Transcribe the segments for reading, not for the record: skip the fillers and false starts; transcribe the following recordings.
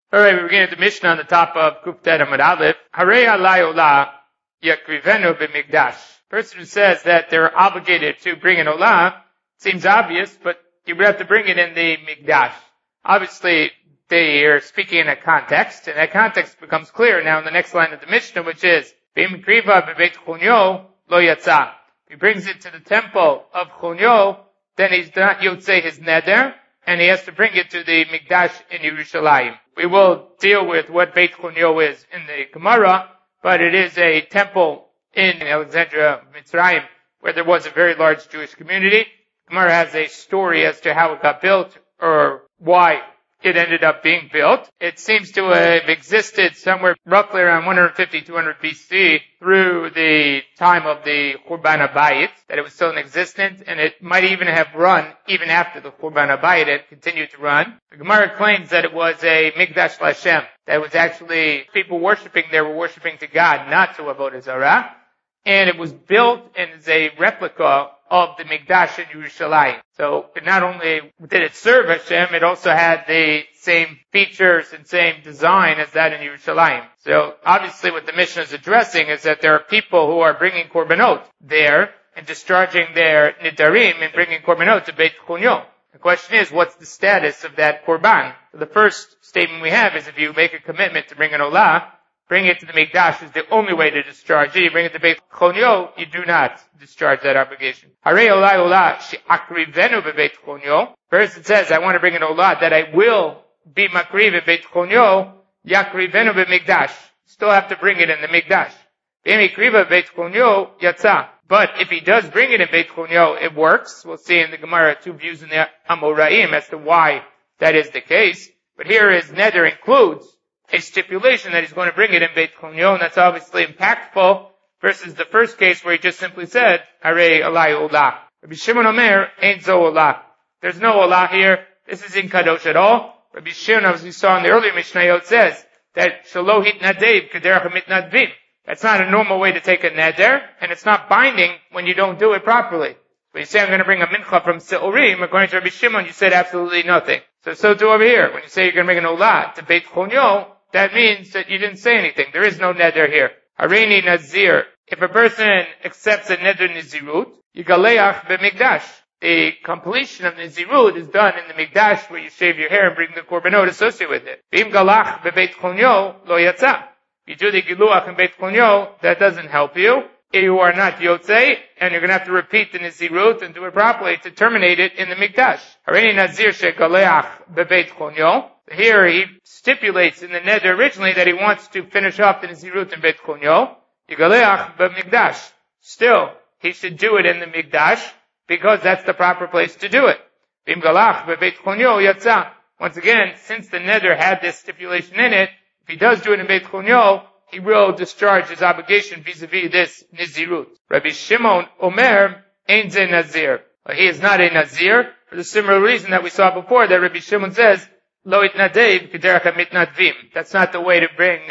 All right, we're beginning at the Mishnah on the top of Kuftet Amud Aleph. Harei alai olah yakrivenu b'mikdash. Person who says that they're obligated to bring an olah seems obvious, but you would have to bring it in the mikdash. Obviously, they are speaking in a context, and that context becomes clear now in the next line of the Mishnah, which is b'mikriva b'beit chunyo lo yatsa. He brings it to the temple of Chunyo, then he's not yotzei his neder, and he has to bring it to the Mikdash in Yerushalayim. We will deal with what Beit Chunyo is in the Gemara, but it is a temple in Alexandria, Mitzrayim, where there was a very large Jewish community. Gemara has a story as to how it got built, or why it ended up being built. It seems to have existed somewhere roughly around 150, 200 BC through the time of the Churban HaBayit, that it was still in existence, and it might even have run even after the Churban HaBayit had continued to run. The Gemara claims that it was a Mikdash Lashem, that was actually people worshiping there were worshiping to God, not to Avodah Zarah, and it was built and is a replica of the Mikdash in Yerushalayim. So not only did it serve Hashem, it also had the same features and same design as that in Yerushalayim. So obviously what the Mishnah is addressing is that there are people who are bringing korbanot there and discharging their nidarim and bringing korbanot to Beit Chunyo. The question is, what's the status of that korban? So the first statement we have is if you make a commitment to bring an olah, bring it to the Mikdash is the only way to discharge it. You bring it to Beit Chunyo, you do not discharge that obligation. Harei olai olah she'akrivenu b'Beit Chunyo. First it says, I want to bring an olah that I will be makriv in Beit Chunyo, yakrivenu b'Mikdash. Still have to bring it in the Mikdash. V'emikriva Beit Chunyo yatsa. But if he does bring it in Beit Chunyo, it works. We'll see in the Gemara two views in the Amoraim as to why that is the case. But here his neder includes a stipulation that he's going to bring it in Beit Chunyo, and that's obviously impactful versus the first case where he just simply said, Harei alai olah. Rabbi Shimon Omer, ain't zo olah. There's no olah here. This isn't kadosh at all. Rabbi Shimon, as we saw in the earlier Mishnayot, says that shelo hitnadev kederach mitnadvim. That's not a normal way to take a neder, and it's not binding when you don't do it properly. When you say I'm going to bring a mincha from Se'orim, according to Rabbi Shimon, you said absolutely nothing. So too over here. When you say you're going to make an olah to Beit Chunyo, that means that you didn't say anything. There is no neder here. Hareini nazir. If a person accepts a neder nizirut, yigaleach b'mikdash. The completion of nizirut is done in the mikdash where you shave your hair and bring the korbanot associated with it. V'im galach b'beit chunyo lo yatsa. If you do the giluach in Beit Chunyo, that doesn't help you. You are not yotzei, and you're going to have to repeat the nizirut and do it properly to terminate it in the mikdash. Hareini nazir shegaleach b'beit chunyo. Here he stipulates in the neder originally that he wants to finish off the nizirut in Beit Chunyo. Yigaleach b'mikdash. Still, he should do it in the mikdash because that's the proper place to do it. V'im galach b'beit chunyo yatsa. Once again, since the neder had this stipulation in it, if he does do it in Beit Chunyo, he will discharge his obligation vis-a-vis this nizirut. Rabbi Shimon Omer ain't ze nazir. He is not a nazir for the similar reason that we saw before that Rabbi Shimon says, Lo itnadev k'derech mitnadvim. That's not the way to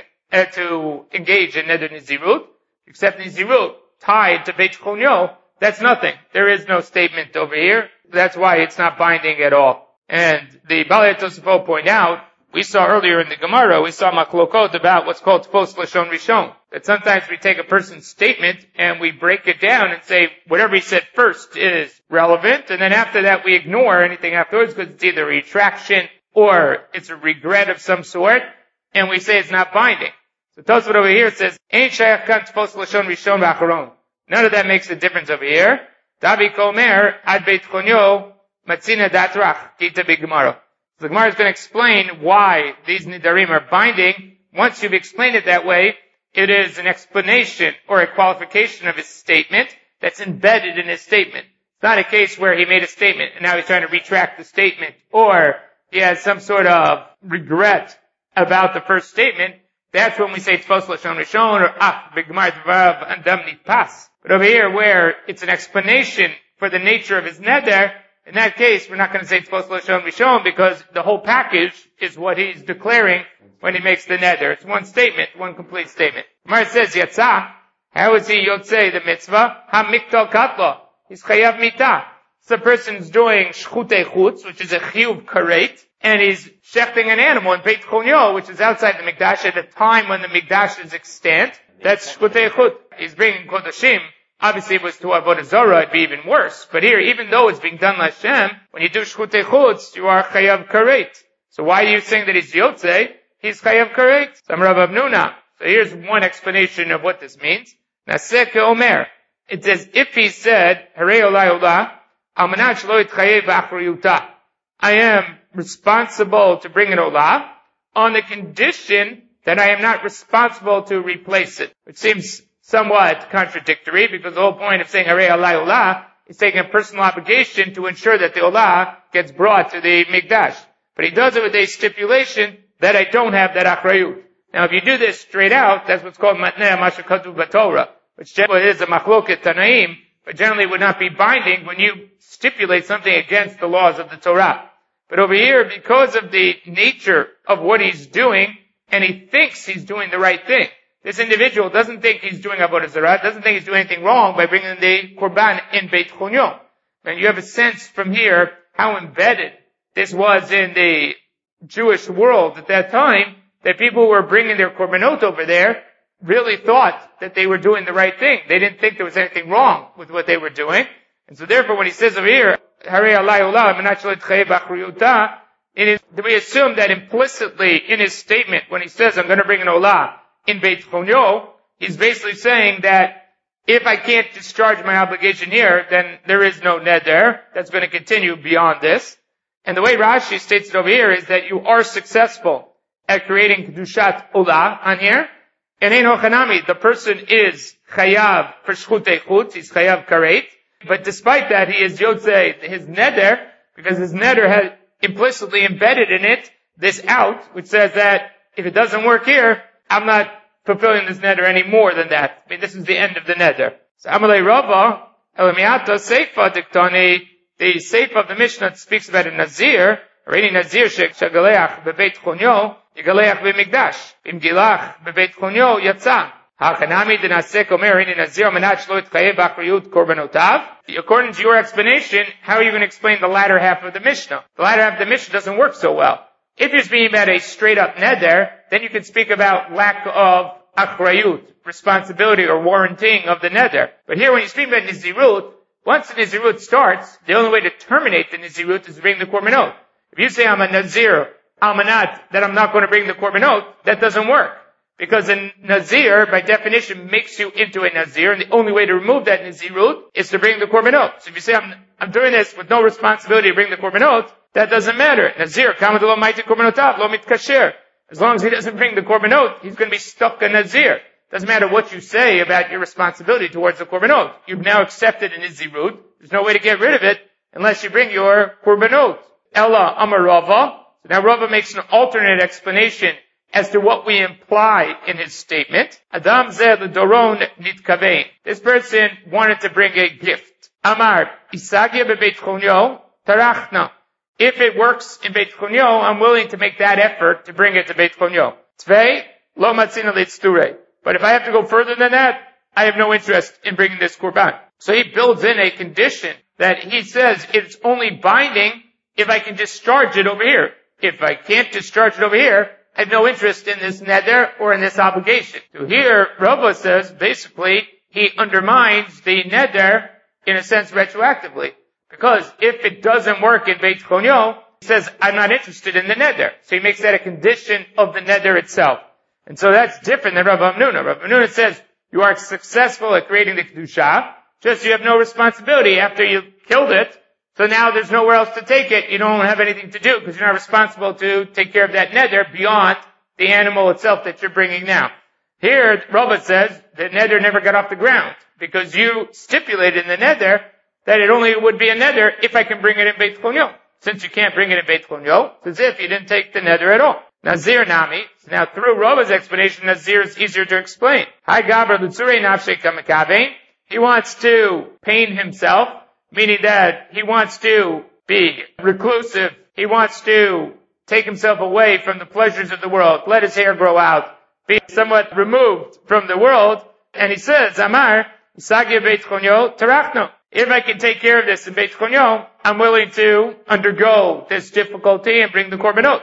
to engage in neder nizirut. Except nizirut tied to Beit Chunyo, that's nothing. There is no statement over here. That's why it's not binding at all. And the Balei Tosafot point out, we saw earlier in the Gemara, we saw maklokot about what's called Tfos Lashon Rishon. That sometimes we take a person's statement and we break it down and say whatever he said first is relevant, and then after that we ignore anything afterwards because it's either a retraction or it's a regret of some sort, and we say it's not binding. So Tosfot over here says, Ein shayach kan Tfos Lashon Rishon v'acharon. None of that makes a difference over here. Davi komer ad Beit Chunyo matzina datrach kita b'Gemara. The Gemara is going to explain why these nidarim are binding. Once you've explained it that way, it is an explanation or a qualification of his statement that's embedded in his statement. It's not a case where he made a statement and now he's trying to retract the statement, or he has some sort of regret about the first statement. That's when we say Tfos Lashon Rishon or b'Gemara Dvarav Adam Nitpas. But over here, where it's an explanation for the nature of his neder, in that case, we're not going to say Tfos Lashon Rishon because the whole package is what he's declaring when he makes the neder. It's one statement, one complete statement. Gemara says, Yatzah, how is he yotzei the mitzvah? Ha-miktal katla. He's chayav mitah. So the person's doing shchutei chutz, which is a chiyuv karet, and he's shechting an animal in Beit Chonyo, which is outside the Mikdash at a time when the Mikdash is extant, that's shchutei chut. He's bringing kodashim. Obviously, if it was to Avodah Zarah, it'd be even worse. But here, even though it's being done l'Hashem, when you do shchutei chutz, you are chayav karet. So why are you saying that he's yotzei? He's chayav karet. Some Rav Avnuna. So here's one explanation of what this means. Naseh ke'omer. It's as if he said, Harei olai olah, al manat shelo yitchayev v'achriyuta. I am responsible to bring an olah on the condition that I am not responsible to replace it. Which seems somewhat contradictory, because the whole point of saying Harei olai olah is taking a personal obligation to ensure that the olah gets brought to the Mikdash. But he does it with a stipulation that I don't have that achrayut. Now, if you do this straight out, that's what's called matneh ma shekatuv b'Torah, which generally is a machloket tanaim, but generally would not be binding when you stipulate something against the laws of the Torah. But over here, because of the nature of what he's doing, and he thinks he's doing the right thing, this individual doesn't think he's doing Avodah Zarah, doesn't think he's doing anything wrong by bringing the Korban in Beit Chonyo. And you have a sense from here how embedded this was in the Jewish world at that time, that people who were bringing their Korbanot over there really thought that they were doing the right thing. They didn't think there was anything wrong with what they were doing. And so therefore when he says over here, Harei olai olah, manat shelo yitchayev v'achriyuta, we assume that implicitly in his statement, when he says, I'm going to bring an olah in Beit Chonyo, he's basically saying that if I can't discharge my obligation here, then there is no neder. That's going to continue beyond this. And the way Rashi states it over here is that you are successful at creating kedushat olah on here. And ein hochanami, the person is chayav for shchutei chutz, he's chayav karet. But despite that, he is yotzei his neder, because his neder has implicitly embedded in it this out, which says that if it doesn't work here, I'm not fulfilling this neder any more than that. I mean, this is the end of the neder. So Amalei Rava, Elamiata Seifa Diktani, the Seifa of the Mishnah speaks about a Nazir, or any Nazir shegaleach bebeit chonyo, yigaleach b'mikdash. Im gilach bebeit chonyo yatsa. Ha'chanami denasek omer any Nazir manat shlo yitchayev b'achriyut korbanotav. According to your explanation, how are you going to explain the latter half of the Mishnah? The latter half of the Mishnah doesn't work so well. If you're speaking about a straight up neder, then you can speak about lack of achrayut, responsibility or warranting of the neder. But here when you speak about nizirut, once the nizirut starts, the only way to terminate the nizirut is to bring the korbanot. If you say I'm a nazir, almanat, that I'm not going to bring the korbanot, that doesn't work. Because a nazir, by definition, makes you into a nazir, and the only way to remove that nazirut is to bring the korbanot. So if you say I'm doing this with no responsibility to bring the korbanot, that doesn't matter. Nazir, kama lo maiti korbanotav, lo mitkasher. As long as he doesn't bring the korbanot, he's going to be stuck a nazir. Doesn't matter what you say about your responsibility towards the korbanot. You've now accepted an nazirut. There's no way to get rid of it unless you bring your korbanot. Ella amar Rava. So now Rava makes an alternate explanation as to what we imply in his statement. Adam zeh l'doron nitkavein. This person wanted to bring a gift. Amar, isagia bebeit chonyo, tarachna. If it works in Beit Chonyo, I'm willing to make that effort to bring it to Beit Chonyo. Tvei, lo matzina litzturei. But if I have to go further than that, I have no interest in bringing this korban. So he builds in a condition that he says it's only binding if I can discharge it over here. If I can't discharge it over here, I have no interest in this neder or in this obligation. So here, Rava says, basically, he undermines the neder, in a sense, retroactively. Because if it doesn't work in Beit Chonyo, he says, I'm not interested in the neder. So he makes that a condition of the neder itself. And so that's different than Rav Hamnuna. Rav Hamnuna says, you are successful at creating the Kedusha, just you have no responsibility after you killed it. So now there's nowhere else to take it. You don't have anything to do because you're not responsible to take care of that neder beyond the animal itself that you're bringing now. Here, Rava says, the neder never got off the ground because you stipulated in the neder that it only would be a neder if I can bring it in Beit Chonyo. Since you can't bring it in Beit Chonyo, it's as if you didn't take the neder at all. Nazir nami. Now through Rava's explanation, Nazir is easier to explain. Hi Gabra Lutzurei Nafshei Kamakavein. He wants to pain himself, meaning that he wants to be reclusive. He wants to take himself away from the pleasures of the world, let his hair grow out, be somewhat removed from the world. And he says, Amar, Isagya Beit Chonyo Tarachno. if I can take care of this in Beit Chonyo, I'm willing to undergo this difficulty and bring the korbanot.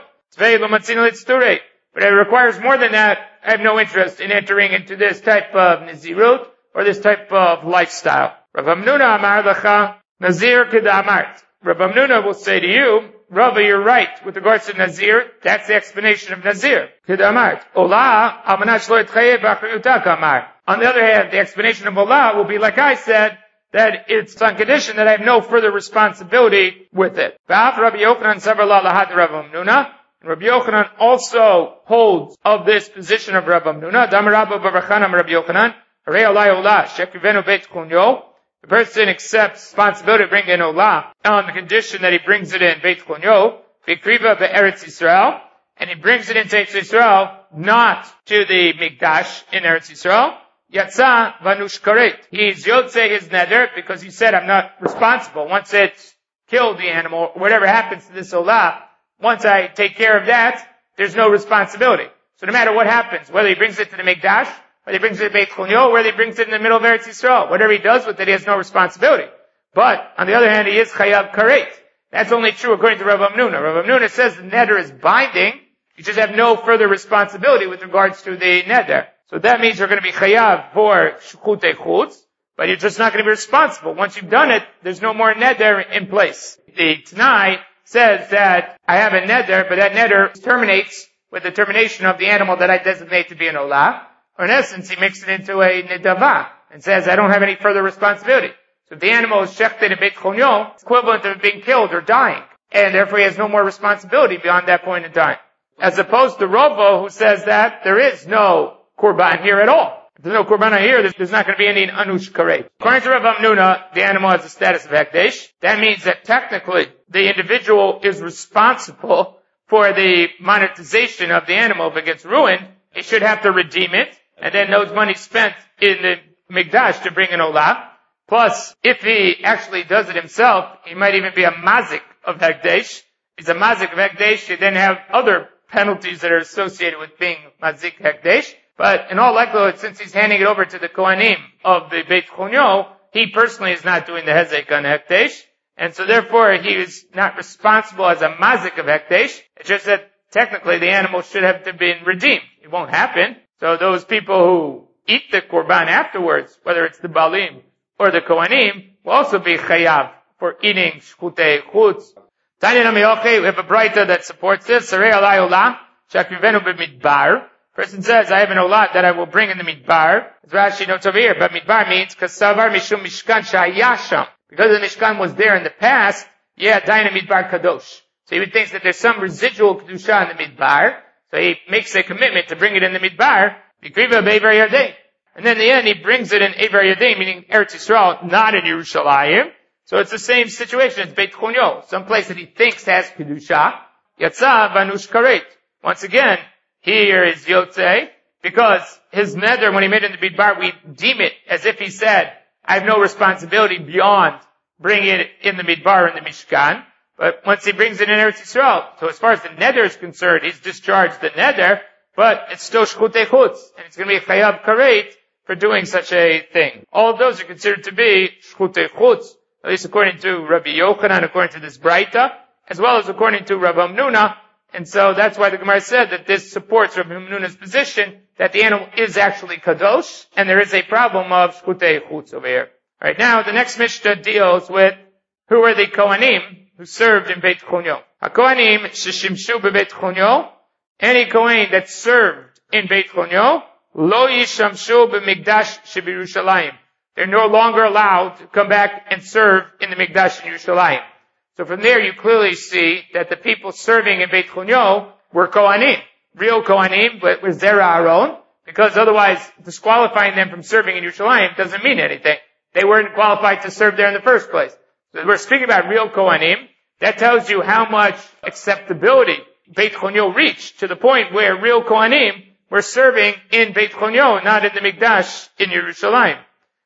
But if it requires more than that, I have no interest in entering into this type of Nazirut or this type of lifestyle. Rav Hamnuna amar lecha Nazir kedamart. Rav Hamnuna will say to you, Rava, you're right with regards to Nazir. That's the explanation of Nazir. Kedamart. Olah amanash lo etchayev b'achriyuta kamar. On the other hand, the explanation of Olah will be like I said, that it's on condition that I have no further responsibility with it. V'af Rabbi Yochanan savar la lahat Rav Hamnuna. Rabbi Yochanan also holds of this position of Rav Hamnuna. Dam Rabba Bavachanam Rabbi Yochanan. Harei Olai Olah Shekrivenu Beit Chonyo. The person accepts responsibility to bring in Olah on the condition that he brings it in Beit Chonyo. Vikriva Be'eretz Yisrael. And he brings it into Eretz Yisrael, not to the Mikdash in Eretz Yisrael. Yatsa Vanush Karet. He's Yotze his neder because he said, I'm not responsible. Once it's killed the animal, whatever happens to this Olah, once I take care of that, there's no responsibility. So no matter what happens, whether he brings it to the Mikdash, whether he brings it to Beit Chonyo, whether he brings it in the middle of Eretz Yisrael, whatever he does with it, he has no responsibility. But, on the other hand, he is Chayav Karet. That's only true according to Rav Hamnuna. Rav Hamnuna says the neder is binding, you just have no further responsibility with regards to the neder. So that means you're going to be Chayav for Shchutei Chutz, but you're just not going to be responsible. Once you've done it, there's no more neder in place. The Tanai says that I have a neder, but that neder terminates with the termination of the animal that I designate to be an olah. Or in essence, he makes it into a nedava and says, I don't have any further responsibility. So if the animal is shechted in Beit Chonyo, it's equivalent of being killed or dying. And therefore he has no more responsibility beyond that point in time. As opposed to Rava, who says that there is no korban here at all. If there's no korban here, there's not going to be any anush karet. According to Rav Hamnuna, the animal has the status of hekdesh. That means that technically the individual is responsible for the monetization of the animal. If it gets ruined, he should have to redeem it, and then those money spent in the mikdash to bring an olah. Plus, if he actually does it himself, he might even be a mazik of hekdesh. He's a mazik of hekdesh, you then have other penalties that are associated with being mazik hekdesh. But in all likelihood, since he's handing it over to the Kohanim of the Beit Chonyo, he personally is not doing the hezek on hekdesh. And so therefore, he is not responsible as a mazik of hekdesh. It's just that technically the animal should have been redeemed. It won't happen. So those people who eat the korban afterwards, whether it's the balim or the Kohanim, will also be chayav for eating shchutei chutz. Tanya Namiyoche, we have a braita that supports this. Sarei alai olah, shakrivenu b'midbar. Person says, I have an olah that I will bring in the midbar. As Rashi notes over here, but midbar means kasavar mishum mishkan shayasham. Because the mishkan was there in the past, daina midbar kadosh. So he thinks that there's some residual kedusha in the midbar. So he makes a commitment to bring it in the midbar. B'kriva b'Eiver Yarden. And then in the end, he brings it in Eiver Yarden, meaning Eretz Yisrael, not in Yerushalayim. So it's the same situation as Beit Chonyo, some place that he thinks has kedusha. Yatsa vanush karet. Once again, here is Yotze, because his neder, when he made it in the midbar, we deem it as if he said, I have no responsibility beyond bringing it in the midbar in the Mishkan. But once he brings it in Eretz Yisrael, so as far as the neder is concerned, he's discharged the neder, but it's still shchutei chutz, and it's going to be a chayav karet for doing such a thing. All of those are considered to be shchutei chutz, at least according to Rabbi Yochanan, according to this braita, as well as according to Rav Hamnuna. And so that's why the Gemara said that this supports Rav Hamnuna's position that the animal is actually kadosh, and there is a problem of shchutei chutz over here. Alright, now the next Mishnah deals with who are the Kohanim who served in Beit Chonyo. HaKohanim sheshimshu bebeit Chonyo, any Kohen that served in Beit Chonyo, lo yishamshu b'mikdash sheb'Yerushalayim. They're no longer allowed to come back and serve in the Mikdash in Yerushalayim. So from there you clearly see that the people serving in Beit Chonyo were Kohanim. Real Kohanim, but with Zera Aaron, because otherwise disqualifying them from serving in Yerushalayim doesn't mean anything. They weren't qualified to serve there in the first place. So we're speaking about real Kohanim. That tells you how much acceptability Beit Chonyo reached, to the point where real Kohanim were serving in Beit Chonyo, not in the Mikdash in Yerushalayim.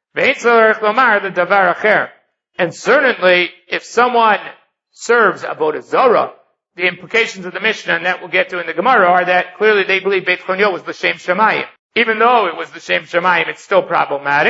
And certainly, if someone serves Avodah Zarah, the implications of the Mishnah, and that we'll get to in the Gemara, are that clearly they believe Beit Chonyo was L'Shem Shamayim. Even though it was L'Shem Shamayim, it's still problematic.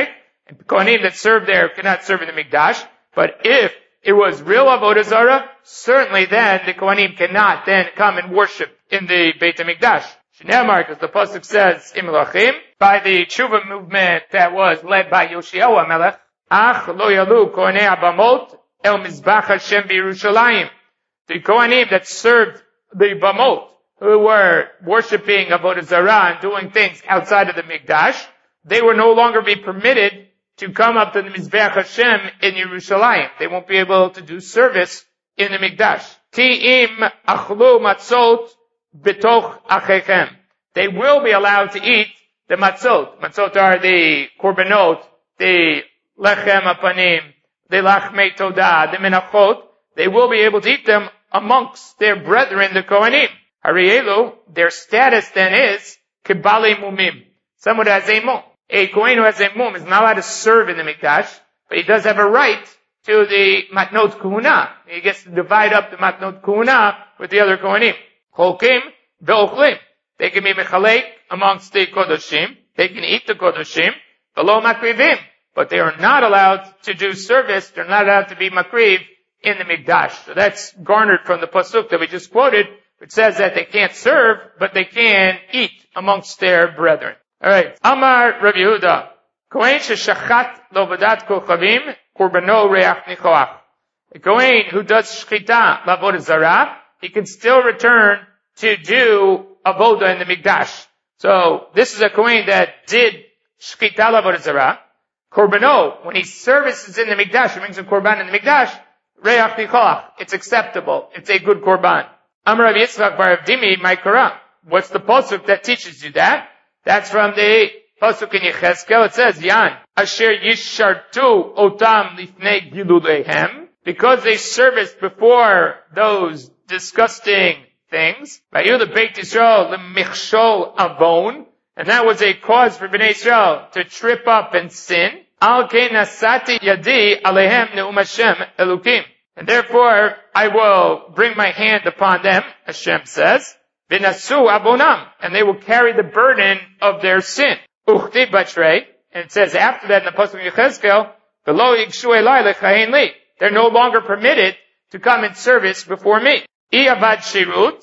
And Kohanim that serve there cannot serve in the Mikdash. But if it was real Avodah Zarah, certainly then the Kohanim cannot then come and worship in the Beit HaMikdash. Shneimar, because the pasuk says, Im Elohim, by the Tshuva movement that was led by Yoshiyahu HaMelech, Ach lo yalu Kohanei Abamot el Mizbach Hashem b'Yerushalayim. The Kohanim that served the Bamot, who were worshiping Avodah Zarah and doing things outside of the Mikdash, they will no longer be permitted to come up to the Mizbeach Hashem in Yerushalayim. They won't be able to do service in the Mikdash. Ki im achlu matzot betoch achechem. They will be allowed to eat the matzot. Matzot are the korbanot, the lechem apanim, the lachmei todah, the menachot. They will be able to eat them amongst their brethren, the Kohanim. Harielu, their status then is kibali mumim. Someone who has a mum. A Kohen who has a mum is not allowed to serve in the Mikdash, but he does have a right to the matnot kuhuna. He gets to divide up the matnot kuhuna with the other Kohanim. Cholkim ve'ochlim. They can be mechalek amongst the kodoshim. They can eat the kodoshim. Below makrivim. But they are not allowed to do service. They're not allowed to be makriv in the Mikdash. So that's garnered from the pasuk that we just quoted, which says that they can't serve, but they can eat amongst their brethren. Alright. Amar Rav Yehuda. Kohen sheshachat lo vadat kochavim kurbano reach nichoach. A Kohen who does shchita l'avodah zarah, he can still return to do avodah in the Mikdash. So, this is a Kohen that did shchita l'avodah zarah. Kurbano, when he services in the Mikdash, he brings a korban in the Mikdash, reach nichoach. It's acceptable. It's a good korban. Amar Rav Yitzchak bar Avdimi Maikara. What's the pasuk that teaches you that? That's from the pasuk in Yechezkel. It says, Yan, asher yishartu otam lifnei gilulehem, because they serviced before those disgusting things. Vayu the Beit Yisrael lemichshol avon, and that was a cause for Bnei Yisrael to trip up and sin. Al kein nasati yadi alehem neum Hashem elukim. And therefore, I will bring my hand upon them, Hashem says, v'nasu abonam, and they will carry the burden of their sin. Uchti b'trei, and it says after that in the pasuk of Yechezkel, v'lo yigshu elai lechayin li. They're no longer permitted to come in service before me. Iyavad shirut,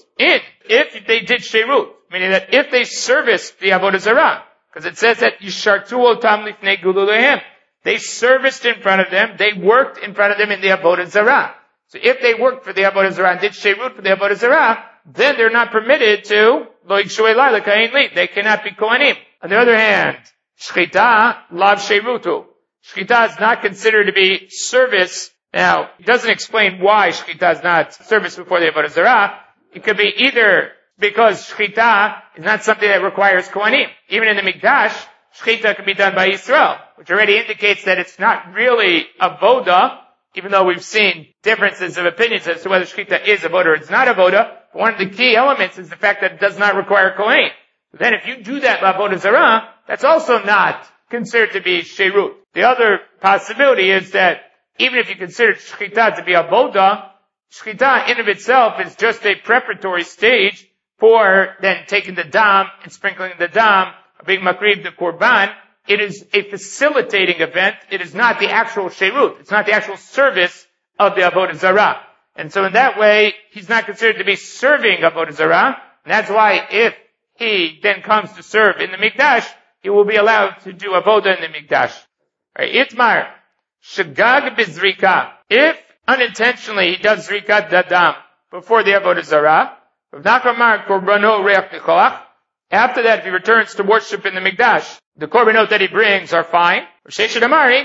if they did shirut, meaning that if they serviced the avodah zarah, because it says that yishartu otam lifnei gululehem. They serviced in front of them, they worked in front of them in the avodah zarah. So if they worked for the avodah zarah and did shirut for the avodah zarah, then they're not permitted to lo yigshu elai lekayin li. They cannot be kohanim. On the other hand, shchita lav shirutu. Shchita is not considered to be service. Now, it doesn't explain why shchita is not service before the avodah zarah. It could be either because shchita is not something that requires kohanim. Even in the Mikdash, shchita can be done by Yisrael, which already indicates that it's not really avoda, even though we've seen differences of opinions as to whether shchita is avoda or it's not avoda. One of the key elements is the fact that it does not require kohen. So then if you do that by avodah zarah, that's also not considered to be shirut. The other possibility is that even if you consider shchita to be avoda, shchita in of itself is just a preparatory stage for then taking the dam and sprinkling the dam, being makriv the korban. It is a facilitating event. It is not the actual shirut. It's not the actual service of the avodah zarah. And so in that way, he's not considered to be serving avodah zarah. And that's why if he then comes to serve in the Mikdash, he will be allowed to do avodah in the Mikdash. Right, Itmar, shagag bizrika. If unintentionally he does zrikat dadam before the avodah zarah, after that, if he returns to worship in the Mikdash, the korbanot that he brings are fine. It says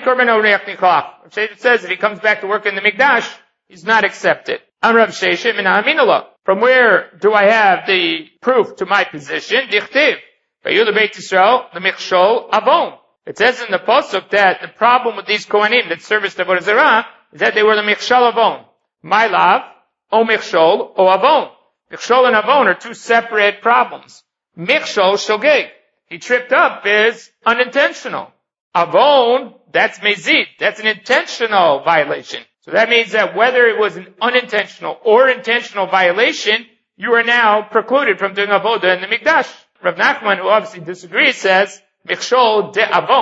if he comes back to work in the Mikdash, he's not accepted. From where do I have the proof to my position? It says in the pasuk that the problem with these kohanim that serviced the avodah zarah is that they were the michshol avon. My love, o michshol, o avon. Michshol and avon are two separate problems. Michshol shogeg. He tripped up is unintentional. Avon, that's mezid. That's an intentional violation. So that means that whether it was an unintentional or intentional violation, you are now precluded from doing avodah in the Mikdash. Rav Nachman, who obviously disagrees, says, Michshol de avon.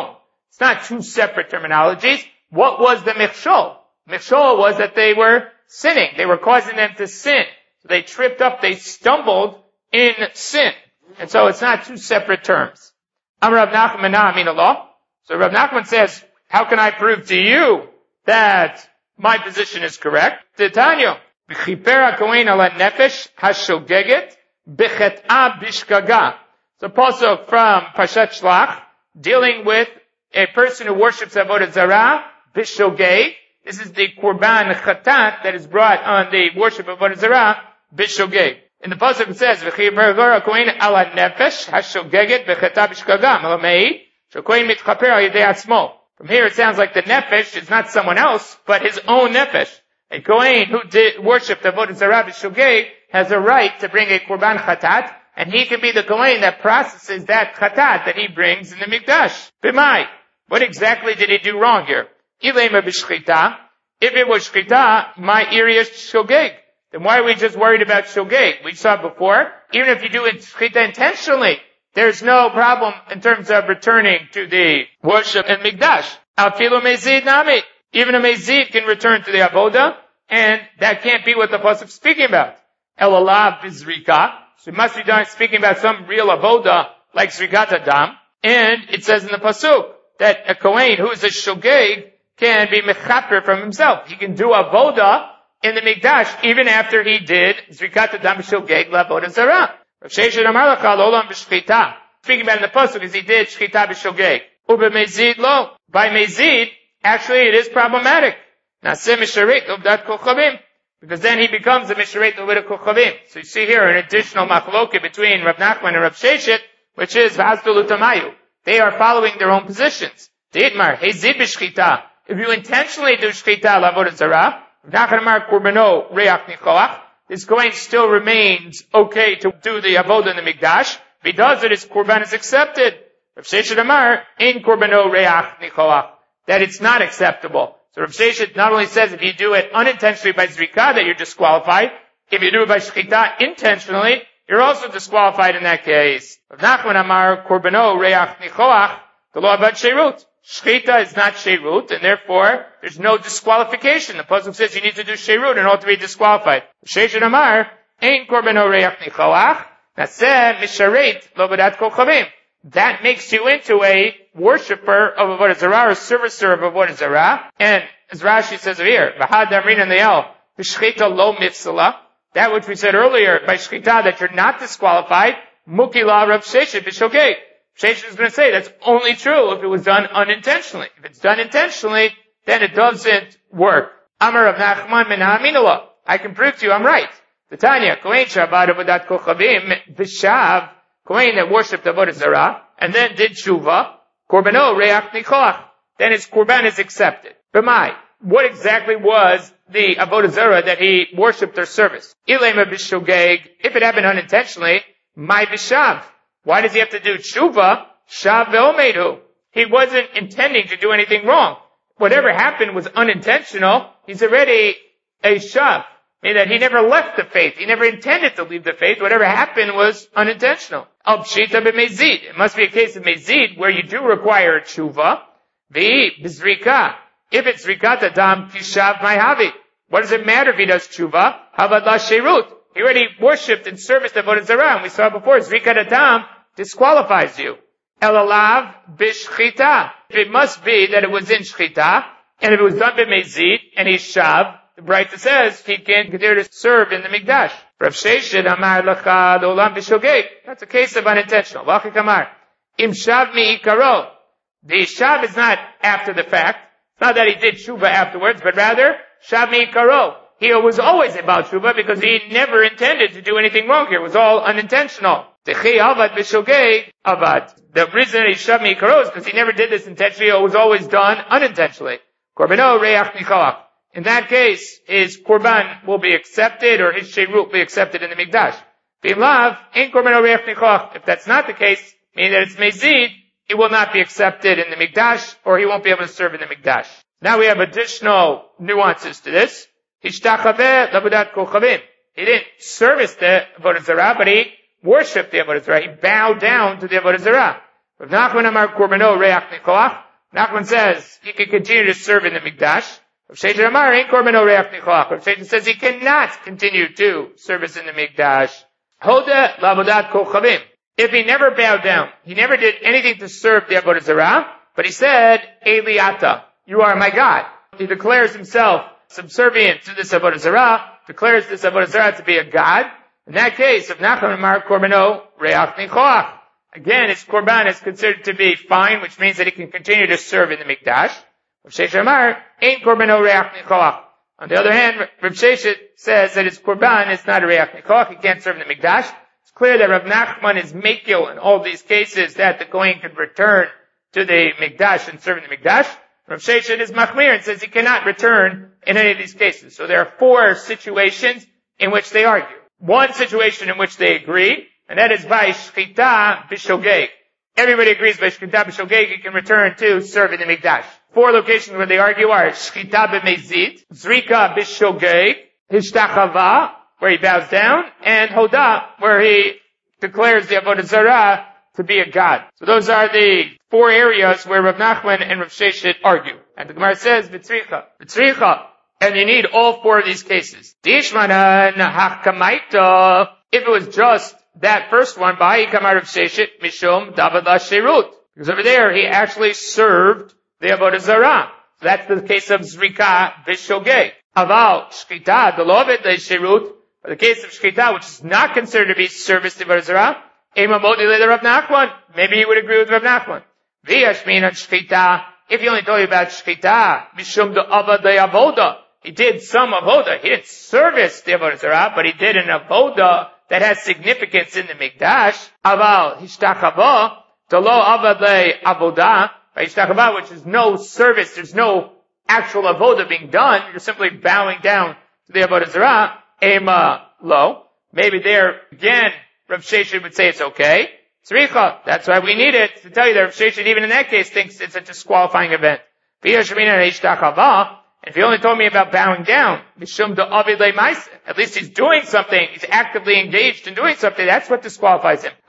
It's not two separate terminologies. What was the michshol? Michshol was that they were sinning. They were causing them to sin. So they tripped up, they stumbled in sin. And so it's not two separate terms. Amar Rav Nachman Amin Allah. So Rav Nachman says, how can I prove to you that my position is correct? Titania. B'chiper HaKohen ala nefesh hashogeget b'chet'a bishgaga. So pasuk from Parshat Shlach, dealing with a person who worships Avodah Zarah, bishogeg. This is the Korban Chatat that is brought on the worship of Avodah Zarah, bishogeg. In the pasuk it says, "V'chiper HaKohen ala nefesh hashogeget b'chet'a bishgaga." Malamei, shekohen mitchaper al yedei atzmo. From here it sounds like the nefesh is not someone else, but his own nefesh. A kohen who did worship Avodah Zarah b'shogeg has a right to bring a Korban Chatat, and he can be the kohen that processes that Chatat that he brings in the Mikdash. B'mai. What exactly did he do wrong here? Ilema b'shchita. If it was shchita, my area is shogeg. Then why are we just worried about shogeg? We saw before, even if you do it shchita intentionally, there's no problem in terms of returning to the worship in Mikdash. Afilu mezid nami. Even a mezid can return to the avoda, and that can't be what the pasuk is speaking about. Elalav bizrika. So it must be done speaking about some real avoda, like zrikat adam. And it says in the pasuk that a kohen who is a shogeg can be mechaper from himself. He can do avoda in the Mikdash even after he did zrikat adam shogeg la'avoda zarah. Rav Sheshet amar lacha lo b'shchita. Speaking about in the pasuk is he did shchita b'shogeg. Ube mezid lo. By mezid, actually it is problematic. Naseh misharet uvdat kochavim. Because then he becomes a misharet uvdat kochavim. So you see here an additional machloket between Rav Nachman and Rav Sheshet, which is v'hazdu l'tamayu. They are following their own positions. Deitmar, hezid b'shchita. If you intentionally do shchita la'avodah zarah, Rav Nachman amar kurbano reach nichoach, this kohen still remains okay to do the avodah in the Mikdash. If he does it, his korban is accepted. Rav Sheshet amar, in kurbano reach nichoach, that it's not acceptable. So Rav Sheshet not only says if you do it unintentionally by zrika that you're disqualified, if you do it by shchita intentionally, you're also disqualified in that case. Rav Nachman amar kurbano reach nichoach, the law about sherut. Shchita is not sherut, and therefore there's no disqualification. The pasuk says you need to do sherut in order to be disqualified. Sheshet amar ein kurbano reach nichoach naseh misharet lo b'dat kochavim. That makes you into a worshipper of Avodah Zarah, or servicer of Avodah Zarah. And as Rashi says over here, v'had amrin and le'el b'shchita lo mifsala. That which we said earlier by shchita that you're not disqualified. Mukila Rav Sheshet b'shogeg. Sheshet is going to say that's only true if it was done unintentionally. If it's done intentionally, then it doesn't work. Amar Rav Nachman min ha'aminullah. I can prove to you I'm right. The Tanya, kohen shabbat avodat kochavim v'shav, kohen that worshipped Avodah Zarah, and then did tshuva, korbano reach nichoach. Then his korban is accepted. B'mai, what exactly was the Avodah Zarah that he worshipped or service? Ilema b'shogeg, if it happened unintentionally, my b'shav. Why does he have to do tshuva? Shav ve'omedu. He wasn't intending to do anything wrong. Whatever happened was unintentional. He's already a shav. Meaning that he never left the faith. He never intended to leave the faith. Whatever happened was unintentional. Al pshita b'mezid. It must be a case of mezid where you do require a tshuva. V'i b'zrika. If it's zrikat adam kishav ma'havi. What does it matter if he does tshuva? Havad la sherut. He already worshipped and serviced Avodah Zarah. And we saw before, zrikat adam disqualifies you. Elalav b'shchita. If it must be that it was in shchita, and if it was done b'mezid, and he's shav, the Braita says he can continue to serve in the Mikdash. Rav Sheshet amar lacha olam b'shogeg. That's a case of unintentional. V'achik amar im shav mi'ikaro. The shav is not after the fact. It's not that he did tshuva afterwards, but rather shav mi'ikaro. He was always about tshuva because he never intended to do anything wrong here. It was all unintentional. Techi avad b'shogeg avad. The reason he shav mi'ikaro is because he never did this intentionally. It was always done unintentionally. Korbano reach nichoach. In that case, his korban will be accepted, or his sherut will be accepted in the Mikdash. If that's not the case, meaning that it's mezid, it will not be accepted in the Mikdash, or he won't be able to serve in the Mikdash. Now we have additional nuances to this. He didn't service the Avodah Zarah, but he worshipped the Avodah Zarah. He bowed down to the Avodah Zarah. Rav Nachman amar kurbano reach nichoach. Nachman says he can continue to serve in the Mikdash. Rav Sheshet Amar ein korban oreach nichoach. Rav Sheshet says he cannot continue to service in the Mikdash. Hoda la'avodat kochavim. If he never bowed down, he never did anything to serve the Avodah Zarah, but he said, Eli ata, you are my God. He declares himself subservient to this Avodah Zarah, declares this Avodah Zarah to be a God. In that case, if Nachman Amar korbano reach nichoach, again, his korban is considered to be fine, which means that he can continue to serve in the Mikdash. Rav Sheshet Amar ein korbano reach nichoach. On the other hand, Rav Sheshet says that his korban is not a reach nichoach, he can't serve in the Mikdash. It's clear that Rav Nachman is mekil in all these cases that the Kohen could return to the Mikdash and serve in the Mikdash. Rav Sheshet is machmir and says he cannot return in any of these cases. So there are 4 situations in which they argue. One situation in which they agree, and that is by shchita b'shogeg. Everybody agrees by shchita b'shogeg he can return to serve in the Mikdash. 4 locations where they argue are shchita b'mezid, zrika b'shogeg, hishtachava, where he bows down, and hoda, where he declares the Avodah Zarah to be a God. So those are the 4 areas where Rav Nachman and Rav Sheshet argue. And the Gemara says, v'tzricha, and you need all 4 of these cases. Dishmanan hakamaita, if it was just that first one, by kamar Rav Sheshet, mishum david la-sherut. Because over there, he actually served the Avodah Zarah. So that's the case of zrika v'shogeg. Aval, shkita, the lovet la-sherut, for the case of shkita, which is not considered to be service to Avodah Zarah, Rav Nachman. Maybe he would agree with Rav Nachman. V'yashmin shchita. If he only told you about shchita, mishum de'avad de'avoda. He did some avoda. He didn't service the Avodah Zarah, but he did an avoda that has significance in the Mikdash. Aval hishtachava delo avad de'avoda. By hishtachava, which is no service, there's no actual avoda being done. You're simply bowing down to the Avodah Zarah. Ema lo. Maybe there again, Rav Sheshet would say it's okay. Tzricha, that's why we need it to tell you that Rav Sheshet even in that case thinks it's a disqualifying event. And if he only told me about bowing down, at least he's doing something, he's actively engaged in doing something, that's what disqualifies him.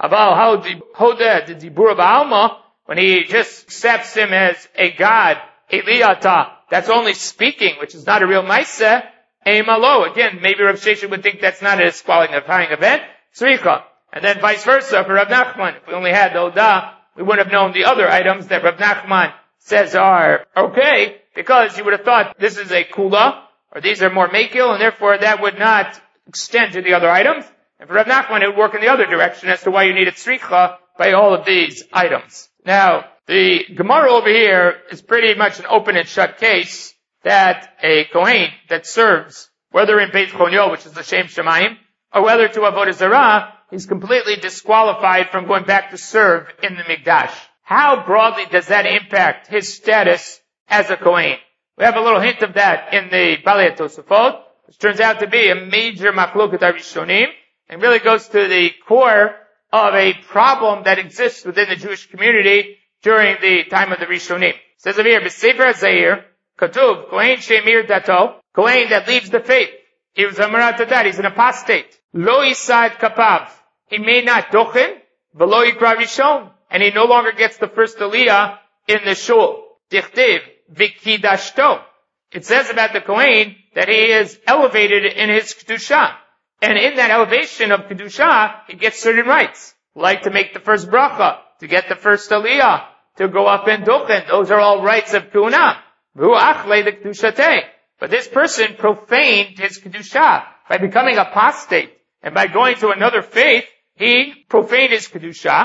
When he just accepts him as a God, that's only speaking, which is not a real maaseh. Again, maybe Rav Sheshet would think that's not a disqualifying event. Tzricha. And then vice versa for Rav Nachman. If we only had the Odah, we wouldn't have known the other items that Rav Nachman says are okay, because you would have thought this is a kula, or these are more mekil, and therefore that would not extend to the other items. And for Rav Nachman, it would work in the other direction as to why you needed tzricha by all of these items. Now, the Gemara over here is pretty much an open and shut case that a Kohen that serves, whether in Beit Chonyo, which is the Shem Shemayim, or whether to Avodah Zarah, he's completely disqualified from going back to serve in the Mikdash. How broadly does that impact his status as a Kohen? We have a little hint of that in the Balei Tosafot, which turns out to be a major machloket Rishonim, and really goes to the core of a problem that exists within the Jewish community during the time of the Rishonim. It says over here, B'Sefer HaZeir, Katuv, Kohen Shemir Dato, Kohen that leaves the faith. He was a Maratatat, he's an apostate. Lo Yisad Kapav. He may not dochen, v'lo yikra rishon, and he no longer gets the first aliyah in the shul. Dichtiv v'kidashto. It says about the Kohen that he is elevated in his kedusha, and in that elevation of kedusha, he gets certain rights, like to make the first bracha, to get the first aliyah, to go up and dochen. Those are all rights of kuna. V'hu achle the kedushate. But this person profaned his kedusha by becoming apostate. And by going to another faith, he profaned his kedusha.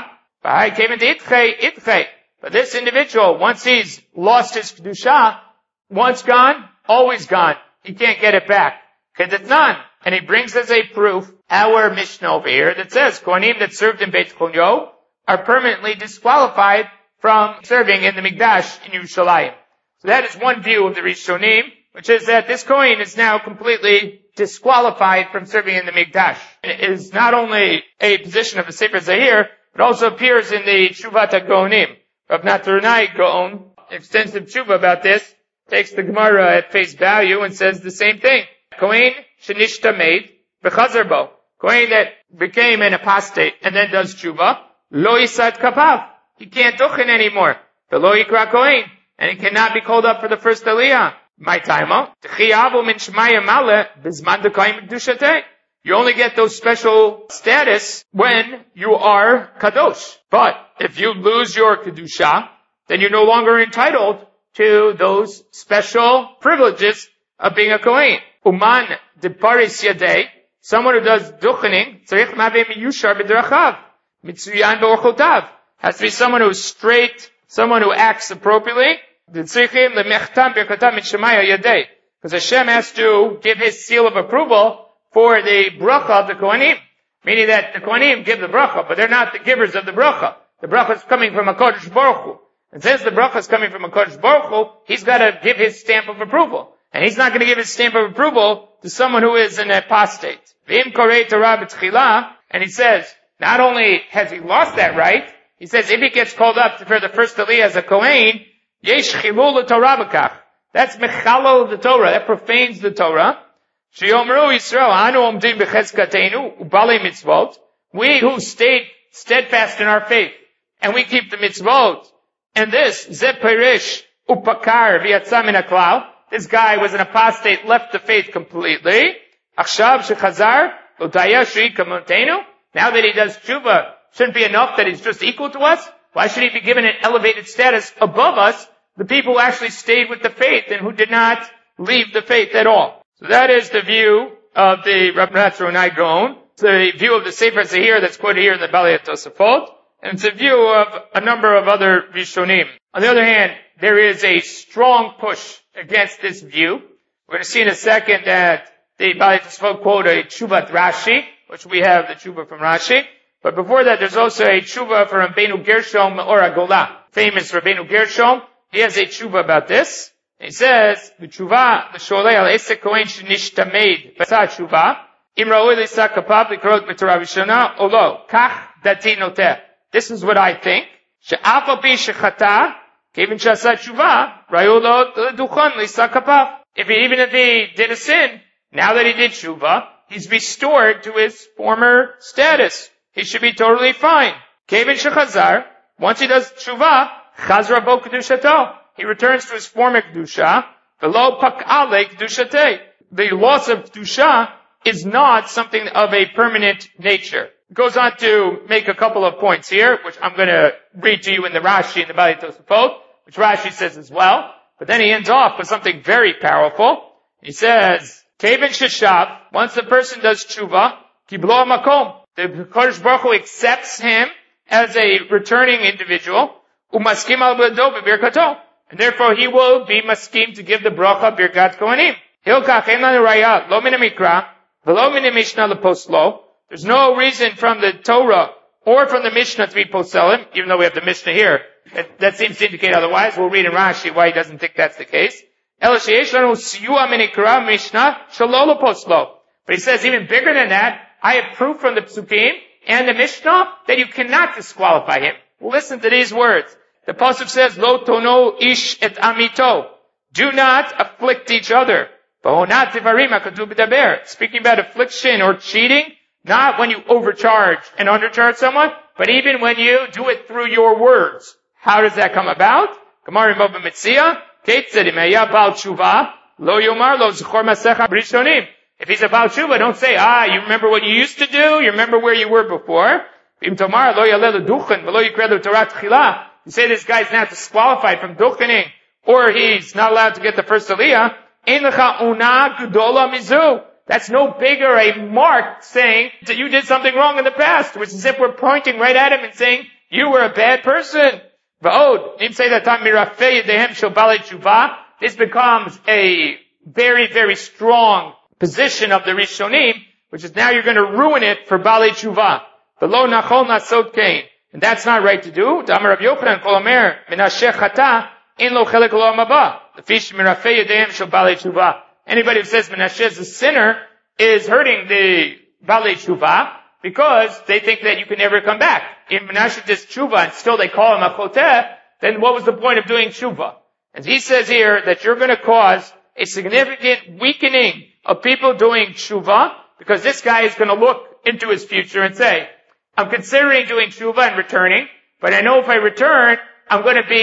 But this individual, once he's lost his kedusha, once gone, always gone. He can't get it back. Kedetnan. And he brings as a proof our Mishnah over here that says Kohanim that served in Beit Chonyo are permanently disqualified from serving in the Mikdash in Yerushalayim. So that is one view of the Rishonim, which is that this Kohen is now completely disqualified from serving in the Mikdash. It is not only a position of the Sefer Zahir, but also appears in the Tshuvat HaGonim. Rav Natronai Gaon, extensive tshuva about this, takes the Gemara at face value and says the same thing. Kohen shenishta made b'chazarbo. Kohen that became an apostate and then does tshuva, lo yisad kapav. He can't duchen anymore. The lo yikra Kohen. and he cannot be called up for the first aliyah. My time, you only get those special status when you are kadosh. But if you lose your kedusha, then you're no longer entitled to those special privileges of being a kohen. Uman deparis yadei, someone who does duchening, tzarich maveh miyushar b'drachav, mitzuyan b'orchotav, has to be someone who is straight, someone who acts appropriately. Because Hashem has to give His seal of approval for the bracha of the Kohanim. Meaning that the Kohanim give the bracha, but they're not the givers of the bracha. The bracha is coming from HaKadosh Baruch Hu. And since the bracha is coming from HaKadosh Baruch Hu, he's got to give his stamp of approval. And he's not going to give his stamp of approval to someone who is an apostate. And he says, not only has he lost that right, he says if he gets called up for the first aliyah as a Kohen, yesh chilul Torah b'kach. That's mechalol the Torah. That profanes the Torah. Sheyomru Yisrael anu omdim b'chezkatenu ubalei mitzvot. We who stayed steadfast in our faith and we keep the mitzvot. And this ze perish upakar v'yatza min haklal. This guy was an apostate, left the faith completely. Achshav shechazar lo daya shri kamotenu. Now that he does tshuva, shouldn't be enough that he's just equal to us? Why should he be given an elevated status above us, the people who actually stayed with the faith and who did not leave the faith at all? So that is the view of the Rav Natzronai Gaon. It's the view of the Sefer Zehir that's quoted here in the Balei Tosafot. And it's a view of a number of other Rishonim. On the other hand, there is a strong push against this view. We're going to see in a second that the Balei Tosafot quote a Tshuvat Rashi, which we have the Tshuva from Rashi. But before that, there's also a Tshuva from Rabbeinu Gershom or Agola. Famous Rabbeinu Gershom. He has a Tshuva about this. He says, the Tshuva, the Sholei al Esek Kohen Shenishtameid, B'sa Tshuva, Im Ra'oi L'Isa Kapav L'Krot B'Torah Rishona, Olo, Kach Dati Noteh. This is what I think. She'af al pi shechata, Kevin Shasa Tshuva, Ra'oi Lo L'Duchon L'Isa Kapav. Even if he did a sin, now that he did Tshuva, he's restored to his former status. He should be totally fine. Kevin Shechazar, once he does Tshuva, Chazra Bo Kedushato. He returns to his former Kedusha. V'lo Pak'ale Kedushatei. The loss of Kedusha is not something of a permanent nature. It goes on to make a couple of points here, which I'm going to read to you in the Rashi in the Balei Tosafot, which Rashi says as well. But then he ends off with something very powerful. He says, Kevin Sheshav, once the person does Tshuva, Kiblo Makom. The Kodesh Baruch Hu accepts him as a returning individual, umaskim al b'do b'birkato, and therefore he will be maskim to give the bracha birkat kohanim. Hilkach en lanu raya lo min hamikra v'lo min mishnah leposlo. There's no reason from the Torah or from the Mishnah to be poselim, even though we have the Mishnah here. That seems to indicate otherwise. We'll read in Rashi why he doesn't think that's the case. El sheyesh lanu siyua min ikra mishnah shelo leposlo. But he says even bigger than that, I have proof from the Psukim and the Mishnah that you cannot disqualify him. Listen to these words. The Pasuk says, Lo tono ish et amito. Do not afflict each other. Speaking about affliction or cheating, not when you overcharge and undercharge someone, but even when you do it through your words. How does that come about? Gemara in Bava Metzia, Keitzad im haya bal tshuva, lo yomar lo zechor masecha b'rishonim. If he's about tshuva, don't say, you remember what you used to do? You remember where you were before? You say this guy's not disqualified from duchening, or he's not allowed to get the first aliyah. That's no bigger a mark saying that you did something wrong in the past, which is if we're pointing right at him and saying, you were a bad person. This becomes a very, very strong position of the Rishonim, which is now you're going to ruin it for Balei Tshuva. V'lo nachol nasod kain. And that's not right to do. Damar Rav Yochanan kol omer menasheh chata in lo chelek lo amaba. Lefish mirafei yedeim shel Balei Tshuva. Anybody who says Menashe is a sinner is hurting the Balei Tshuva because they think that you can never come back. If Menashe does Tshuva and still they call him a choteh, then what was the point of doing Tshuva? And he says here that you're going to cause a significant weakening of people doing tshuva, because this guy is going to look into his future and say, I'm considering doing tshuva and returning, but I know if I return, I'm going to be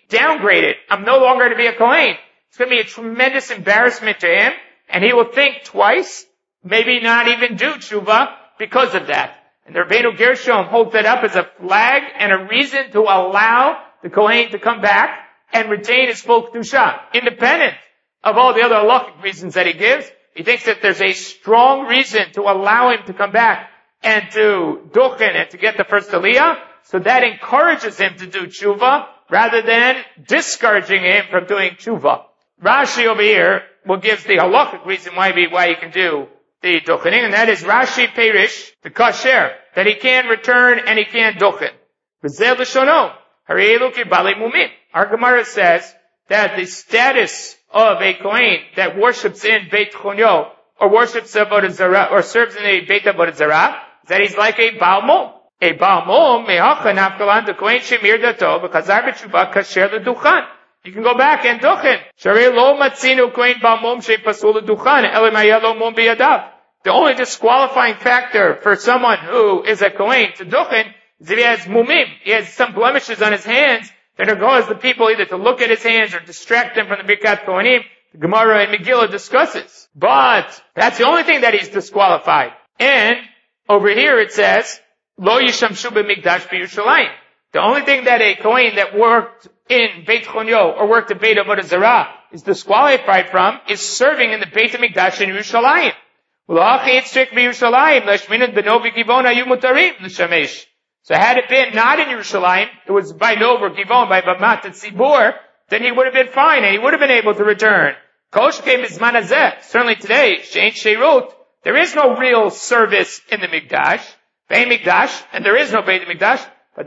downgraded. I'm no longer going to be a Kohen. It's going to be a tremendous embarrassment to him, and he will think twice, maybe not even do tshuva because of that. And the Rabbeinu Gershom holds that up as a flag and a reason to allow the Kohen to come back and retain his full kedusha, independent of all the other halachic reasons that he gives. He thinks that there's a strong reason to allow him to come back and to duchen and to get the first aliyah, so that encourages him to do tshuva rather than discouraging him from doing tshuva. Rashi over here will give the halachic reason why he can do the duchening, and that is Rashi Perish, the kasher, that he can return and he can duchen. V'zeh l'shono, harei elu kibali mumim. Our Gemara says that the status of a Kohen that worships in Beit Chonyo, or worships Avodah Zarah, or serves in a Beit Avodah Zarah, that he's like a Baal Mom. A Baal Mom, me'acha nafkalan, the Kohen shemir dato, v'chazar b'tshuva kasher l'duchan. You can go back and duchen. Sharei lo matzinu Kohen Baal Mom she'pasul l'duchan, ele ma'yelo mom b'yadav. The only disqualifying factor for someone who is a Kohen to duchen is if he has mumim. He has some blemishes on his hands that are cause the people either to look at his hands or distract them from the Birkat Kohanim. The Gemara and Megillah discusses. But that's the only thing that he's disqualified. And over here it says, Lo yishamshu b'mikdash b'Yushalayim. The only thing that a Kohen that worked in Beit Chonyo or worked in Beit Avodah Zarah is disqualified from is serving in the Beit HaMikdash in Yerushalayim. So had it been not in Yerushalayim, it was by Nov or Givon, by Bamat and Tzibur, then he would have been fine and he would have been able to return. Certainly today, Shein Sheirut, there is no real service in the Mikdash, Beit Mikdash, and there is no Beit Mikdash. So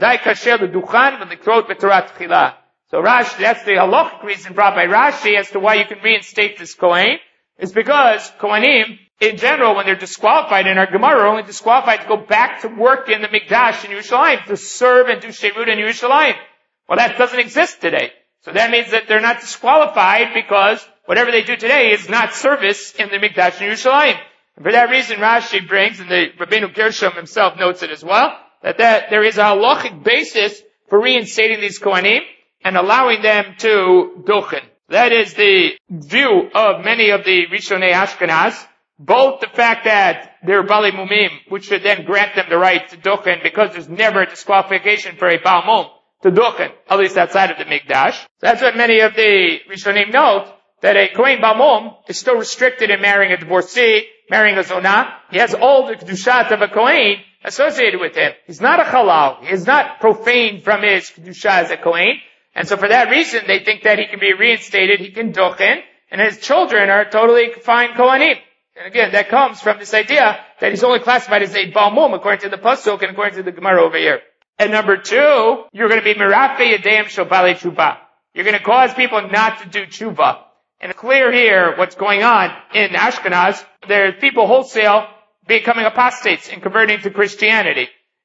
Rashi, that's the halachic reason brought by Rashi as to why you can reinstate this Kohen, is because Kohanim, in general, when they're disqualified in our Gemara, are only disqualified to go back to work in the Mikdash in Yerushalayim, to serve and do Sheirut in Yerushalayim. Well, that doesn't exist today. So that means that they're not disqualified because whatever they do today is not service in the Mikdash in Yerushalayim. And for that reason, Rashi brings, and the Rabbeinu Gershom himself notes it as well, that there is a halachic basis for reinstating these Kohanim and allowing them to duchen. That is the view of many of the Rishonei Ashkenaz, both the fact that they're Bali Mumim, which should then grant them the right to duchen, because there's never a disqualification for a Baal Mum to duchen, at least outside of the Mikdash. So that's what many of the Rishonim note, that a Kohen Baal Mum is still restricted in marrying a divorcee, marrying a Zonah. He has all the Kedushat of a Kohen associated with him. He's not a Halal. He is not profaned from his Kedusha as a Kohen. And so for that reason, they think that he can be reinstated, he can duchen, and his children are totally fine Kohanim. And again, that comes from this idea that he's only classified as a Baal Mum according to the Pasuk and according to the Gemara over here. And number two, you're going to be Merafe Yadeim Shel Balei Tshuva. You're going to cause people not to do tshuva. And it's clear here what's going on in Ashkenaz. There's people wholesale becoming apostates and converting to Christianity.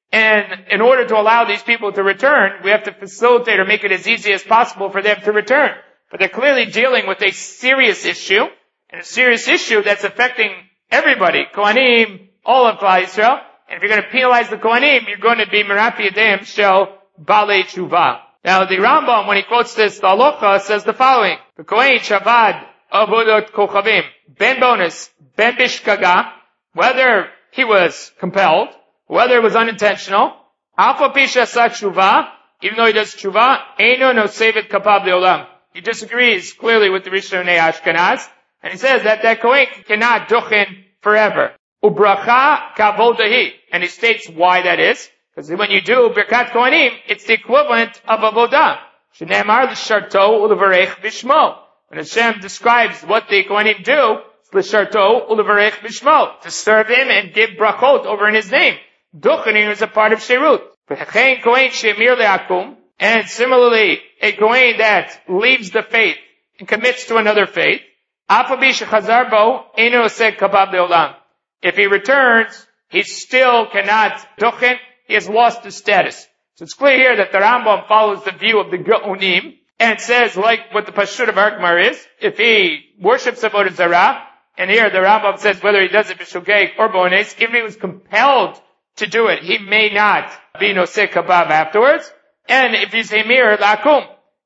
And in order to allow these people to return, we have to facilitate or make it as easy as possible for them to return. But they're clearly dealing with a serious issue, and a serious issue that's affecting everybody, Kohanim, all of Klal Yisrael. And if you're going to penalize the Kohanim, you're going to be Merafi Yadeim Shel Balei Tshuva. Now the Rambam, when he quotes this, the Halacha, says the following: the Kohen Shavad Avodot Kochavim Ben Bonus Ben Bishkaga, whether he was compelled, whether it was unintentional, Alpha Pisha Sa Tshuva, even though he does Tshuva, Eino No Sevet Kapab Leolam. He disagrees clearly with the Rishonei Ashkenaz, and he says that Kohen cannot duchen forever. Ubracha Kavodahi, and he states why that is, because when you do Birkat Kohanim, it's the equivalent of Avodah. Shneimar l'sharto ulevarech bishmo. When Hashem describes what the Kohanim do, it's l'sharto ulevarech bishmo, to serve him and give brachot over in his name. Duchening is a part of Sheirut. V'chein Kohen shemir le'akum, and similarly, a Kohen that leaves the faith and commits to another faith, afabi shechazar bo eino oseg kabab le'olam. If he returns, he still cannot duchen. He has lost his status. So it's clear here that the Rambam follows the view of the Geonim and says, like what the Pashut of Arkmar is, if he worships Avodah Zarah, and here the Rambam says whether he does it b'shogeg or bones, if he was compelled to do it, he may not be noseh kabab afterwards. And if he's hemir lakum,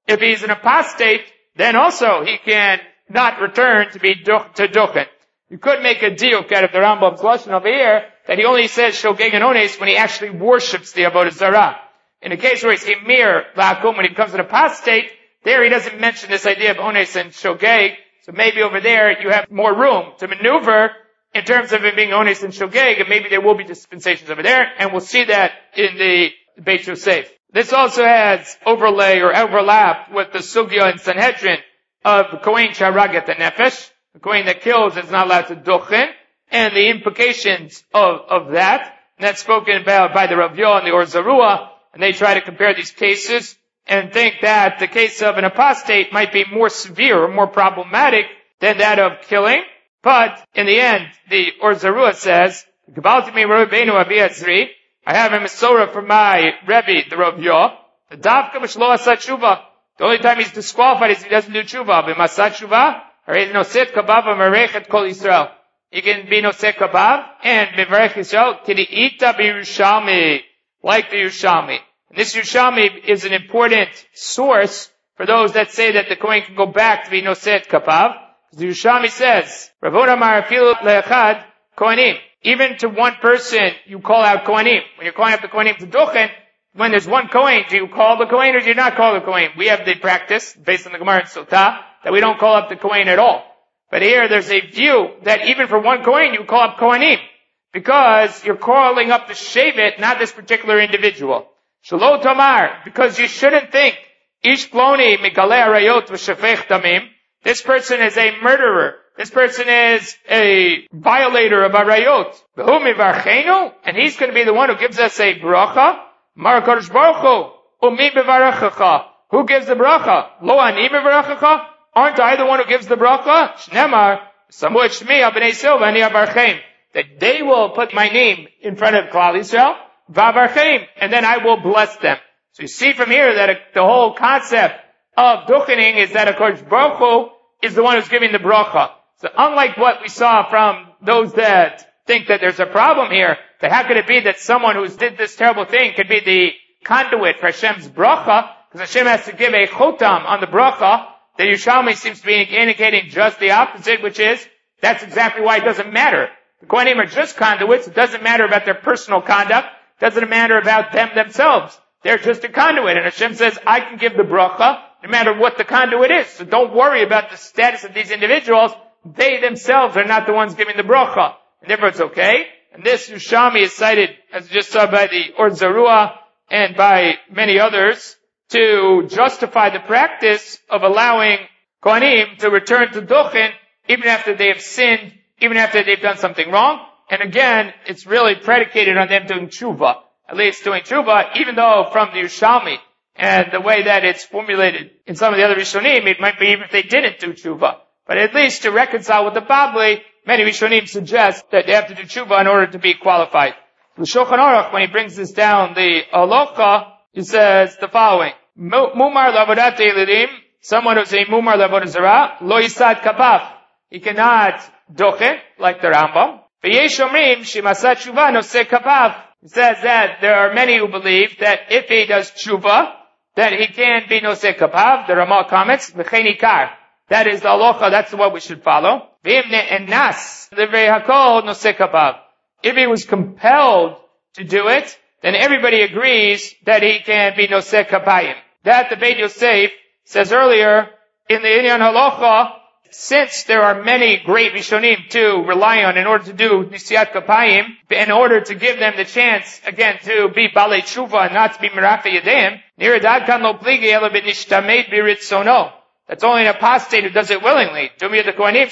If he's an apostate, then also he can not return to be to duchen. You could make a diuk out of the Rambam's lashon over here that he only says shogeg and ones when he actually worships the avodah zarah. In the case where he's himir la'akum, when he becomes an apostate, there he doesn't mention this idea of ones and shogeg. So maybe over there you have more room to maneuver in terms of him being ones and shogeg, and maybe there will be dispensations over there, and we'll see that in the Beit Yosef. This also has overlay or overlap with the sugya in Sanhedrin of the Kohen Sharaget the Nefesh. The Kohen that kills is not allowed to duchen, and the implications of that. And that's spoken about by the Rav Yo and the Or Zarua, and they try to compare these cases and think that the case of an apostate might be more severe or more problematic than that of killing. But in the end, the Or Zarua says, I have a Mesorah from my Rebbe, the Rav Yo, the Davka Mishlo Asat Tshuva. The only time he's disqualified is if he doesn't do Tshuva. B'masat Tshuva, he noset kabav v'merechet kol Yisrael. He can be noset kabav and mevarech Yisrael k'di'ita b'Yushalmi, like the Yushalmi. And this Yushalmi is an important source for those that say that the Kohen can go back to be noset kabav. The Yushalmi says, Ravona marafilu le'echad kohanim. Even to one person, you call out kohanim. When you're calling out the kohanim to duchen, when there's one Kohen, do you call the Kohen or do you not call the Kohen? We have the practice, based on the Gemara in Sotah, that we don't call up the Kohen at all. But here there's a view that even for one Kohen, you call up Kohanim. Because you're calling up the Shevet, not this particular individual. Shelo Tamar, because you shouldn't think, Ish Ploni Migaleh Arayot V'Shafech Damim, this person is a murderer. This person is a violator of Arayot. V'hu Mivarchenu, and he's going to be the one who gives us a bracha. Mar HaKadosh Baruch Hu, Umi B'Varachecha. Who gives the bracha? Lo Ani B'Varachecha? Aren't I the one who gives the bracha? Shnemar, Samu et Shmi B'nei Silva Ani Avarchem. That they will put my name in front of Klal Yisrael, V'Avarchem, and then I will bless them. So you see from here that the whole concept of duchening is that HaKadosh Baruch Hu is the one who's giving the bracha. So unlike what we saw from those that think that there's a problem here, that how could it be that someone who's did this terrible thing could be the conduit for Hashem's bracha, because Hashem has to give a chotam on the bracha. The Yerushalmi seems to be indicating just the opposite, which is, that's exactly why it doesn't matter. The Kohanim are just conduits. It doesn't matter about their personal conduct. It doesn't matter about them themselves. They're just a conduit. And Hashem says, I can give the bracha no matter what the conduit is. So don't worry about the status of these individuals. They themselves are not the ones giving the bracha. And therefore it's okay. And this Yerushalmi is cited, as we just saw, by the Or Zarua and by many others, to justify the practice of allowing Kohanim to return to duchen even after they have sinned, even after they've done something wrong. And again, it's really predicated on them doing tshuva, at least doing tshuva, even though from the Yerushalmi and the way that it's formulated in some of the other Rishonim, it might be even if they didn't do tshuva. But at least to reconcile with the Babli, many Rishonim suggest that they have to do tshuva in order to be qualified. The Shulchan Aruch, when he brings this down, the halacha, he says the following: Mumar lavodat elidim, someone who's a mumar lavodat zarah, lo yisad kapav. He cannot duchen, like the Rambam. V'yesh omrim shemasat tshuva noseh kapav. He says that there are many who believe that if he does tshuva, that he can be noseh kapav. The Ramah comments, v'chein ikar. That is the halacha, that's what we should follow. If he was compelled to do it, then everybody agrees that he can be noseh kapayim. That the Beit Yosef says earlier in the Inyan Halacha, since there are many great Rishonim to rely on in order to do Nisiyat Kapayim, in order to give them the chance, again, to be Balei Tshuva and not to be Merafe Yadayim, Niradad kan lo pligi ela b'nishtamed b'ritzono. That's only an apostate who does it willingly. Similar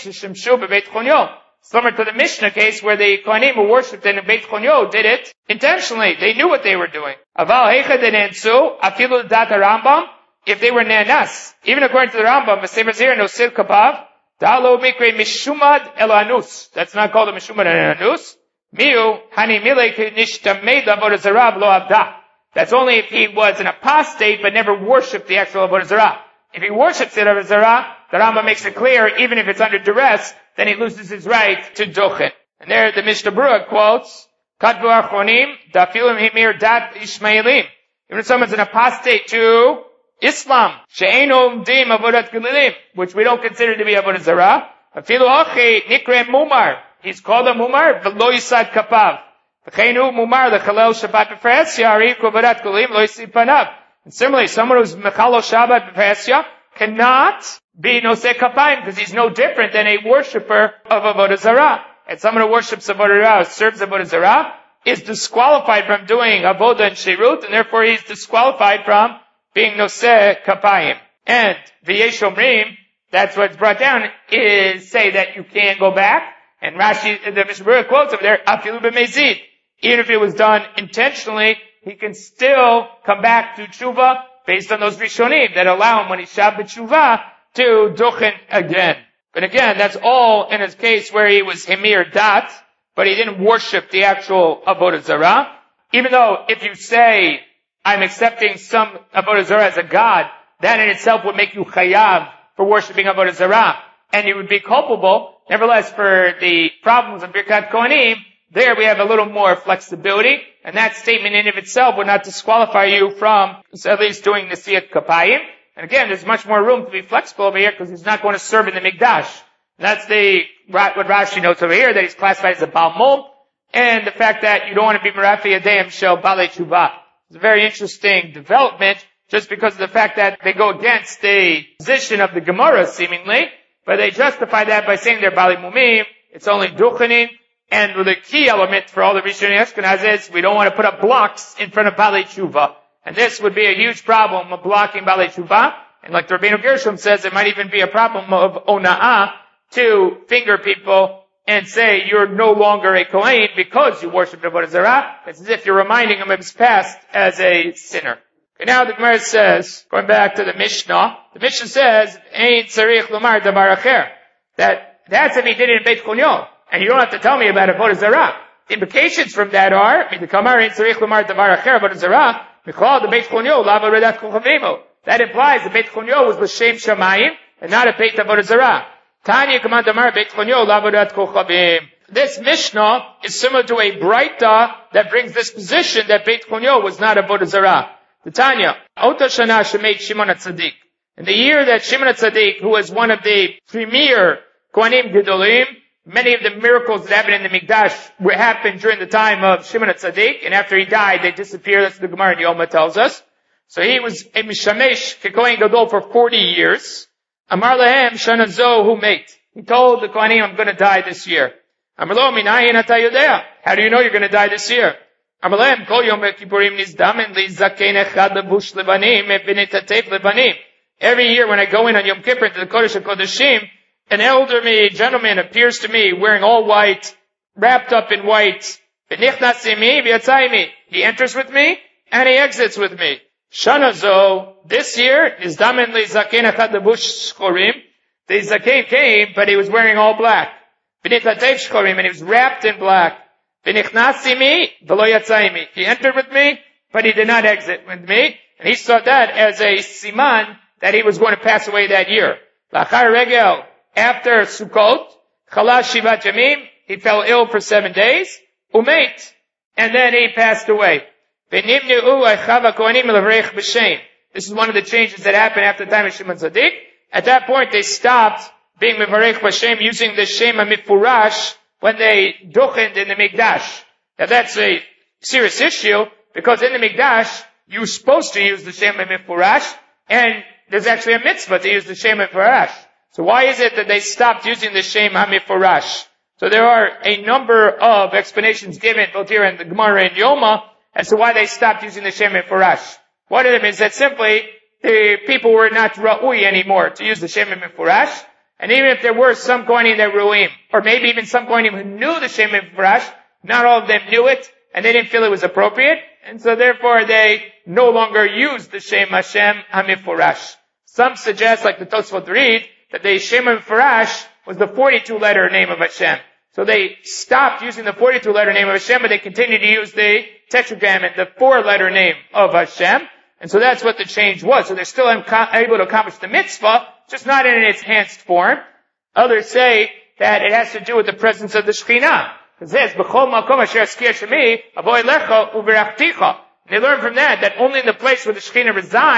to the Mishnah case where the Kohanim who worshipped in the Beit Chonyo did it intentionally. They knew what they were doing. If they were ne'anas, even according to the Rambam, that's not called a mishumad elanus. That's only if he was an apostate but never worshipped the actual Avodah Zarah. If he worships the Avodah Zarah, the Rambam makes it clear, even if it's under duress, then he loses his right to duchen. And there the Mishnah Berurah quotes, Katvu Achronim, Dafilim Himir Dat Ishmaelim. Even if someone's an apostate to Islam, she'eino umdim avodat gelilim, which we don't consider to be avodah zarah. Afilu achi nikre mumar. He's called a mumar, v'lo yisad kapav. V'cheinu mumar lechalel Shabbat b'fresya, ari avodat gelilim lo yisib panav. And similarly, someone who's mechalel Shabbat b'fresya cannot be noseh kapayim because he's no different than a worshipper of avodah zarah. And someone who worships avodah zarah, serves avodah zarah, is disqualified from doing avodah and shirut, and therefore he's disqualified from being noseh kapayim. And v'yesh omrim, that's what's brought down, is say that you can't go back. And Rashi, the Mishnah Berurah quotes over there, afilu b'mezid. Even if it was done intentionally, he can still come back to tshuva based on those rishonim that allow him when he's shab b'tshuva to duchen again. But again, that's all in his case where he was himir dat, but he didn't worship the actual avodah zarah. Even though if you say, I'm accepting some avodah zarah as a god, that in itself would make you chayav for worshiping avodah zarah, and you would be culpable. Nevertheless, for the problems of Birkat Kohanim, there we have a little more flexibility, and that statement in of itself would not disqualify you from at least doing Nesiyat Kapayim. And again, there's much more room to be flexible over here because he's not going to serve in the Mikdash. That's what Rashi notes over here, that he's classified as a Baal Mum, and the fact that you don't want to be Merafi Yadayim Shel Balei Tshuva. It's a very interesting development, just because of the fact that they go against the position of the Gemara, seemingly, but they justify that by saying they're Balei Mumim, it's only Duchenin, and the key element for all the Rishonim Ashkenaz is we don't want to put up blocks in front of Balei Tshuva. And this would be a huge problem of blocking Balei Tshuva. And like the Rabbeinu Gershom says, it might even be a problem of ona'ah to finger people and say you're no longer a Kohen because you worship Avodah Zarah. It's as if you're reminding him of his past as a sinner. Okay, now the Gemara says, going back to the Mishnah, the Mishnah says, Ein tzarich lomar davar acher. That's if he did it in Beit Chonyo. And you don't have to tell me about Avodah Zarah. The implications from that are, the Kamar Ein tzarich lomar davar acher Avodah Zarah, Michal the Beit Chonyo, lava redat kochavimo. That implies the Beit Chonyo was l'shem shamayim, and not a Beit Avodah Zarah. Tanya Kamar Damar Beit Chonyo, lava redat kochavim. This Mishnah is similar to a Braita that brings this position that Beit Chonyo was not Avodah Zarah. The Tanya, Ota Shana Shemait Shimon HaTzadik. In the year that Shimon HaTzadik, who was one of the premier Kohanim Gedolim, many of the miracles that happened in the Mikdash happened during the time of Shimon HaTzadik, and after he died, they disappeared. That's what the Gemara in Yoma tells us. So he was a Mishamesh Kekohen Gadol for 40 years. Amar Lahem Shana Zo Hu Mate. He told the Kohanim, I'm going to die this year. Amar Lo Minayin Ata Yodea. How do you know you're going to die this year? Amar Lahem Kol Yom Kippurim Nizdamen Li Zakein Echad Levush Levanim V'Nitatef Levanim. Every year when I go in on Yom Kippur to the Kodesh HaKodeshim, an elderly gentleman appears to me wearing all white, wrapped up in white. He enters with me, and he exits with me. Shanazo, this year, is damen li zaken achad levush shchorim. The zaken came, but he was wearing all black. V'nitlatev shchorim, and he was wrapped in black. V'nichnasimi, v'lo yatzayimi. He entered with me, but he did not exit with me. And he saw that as a siman that he was going to pass away that year. Lachar regel, after Sukkot, chalash shivat yamim, he fell ill for 7 days, umeit, and then he passed away. This is one of the changes that happened after the time of Shimon Tzadik. At that point, they stopped being mevarech b'shem, using the shem hamifurash when they duchened in the Mikdash. Now that's a serious issue, because in the Mikdash, you're supposed to use the shem hamifurash, and there's actually a mitzvah to use the shem hamifurash. So why is it that they stopped using the shem hamifurash? So there are a number of explanations given both here in the Gemara and Yoma as to why they stopped using the shem hamifurash. One of them is that simply the people were not ra'ui anymore to use the shem hamifurash, and even if there were some kohanim that ru'im, or maybe even some kohanim who knew the shem hamifurash, not all of them knew it, and they didn't feel it was appropriate, and so therefore they no longer used the shem Hashem hamifurash. Some suggest, like the Tosfot read, that the Shem HaMifurash was the 42-letter name of Hashem. So they stopped using the 42-letter name of Hashem, but they continued to use the Tetragrammaton, the 4-letter name of Hashem. And so that's what the change was. So they're still able to accomplish the mitzvah, just not in its enhanced form. Others say that it has to do with the presence of the Shekhinah. It says, B'chol makom asher askir shemi, avoy lecha u'v'rachticha. They learn from that only in the place where the Shekhinah resides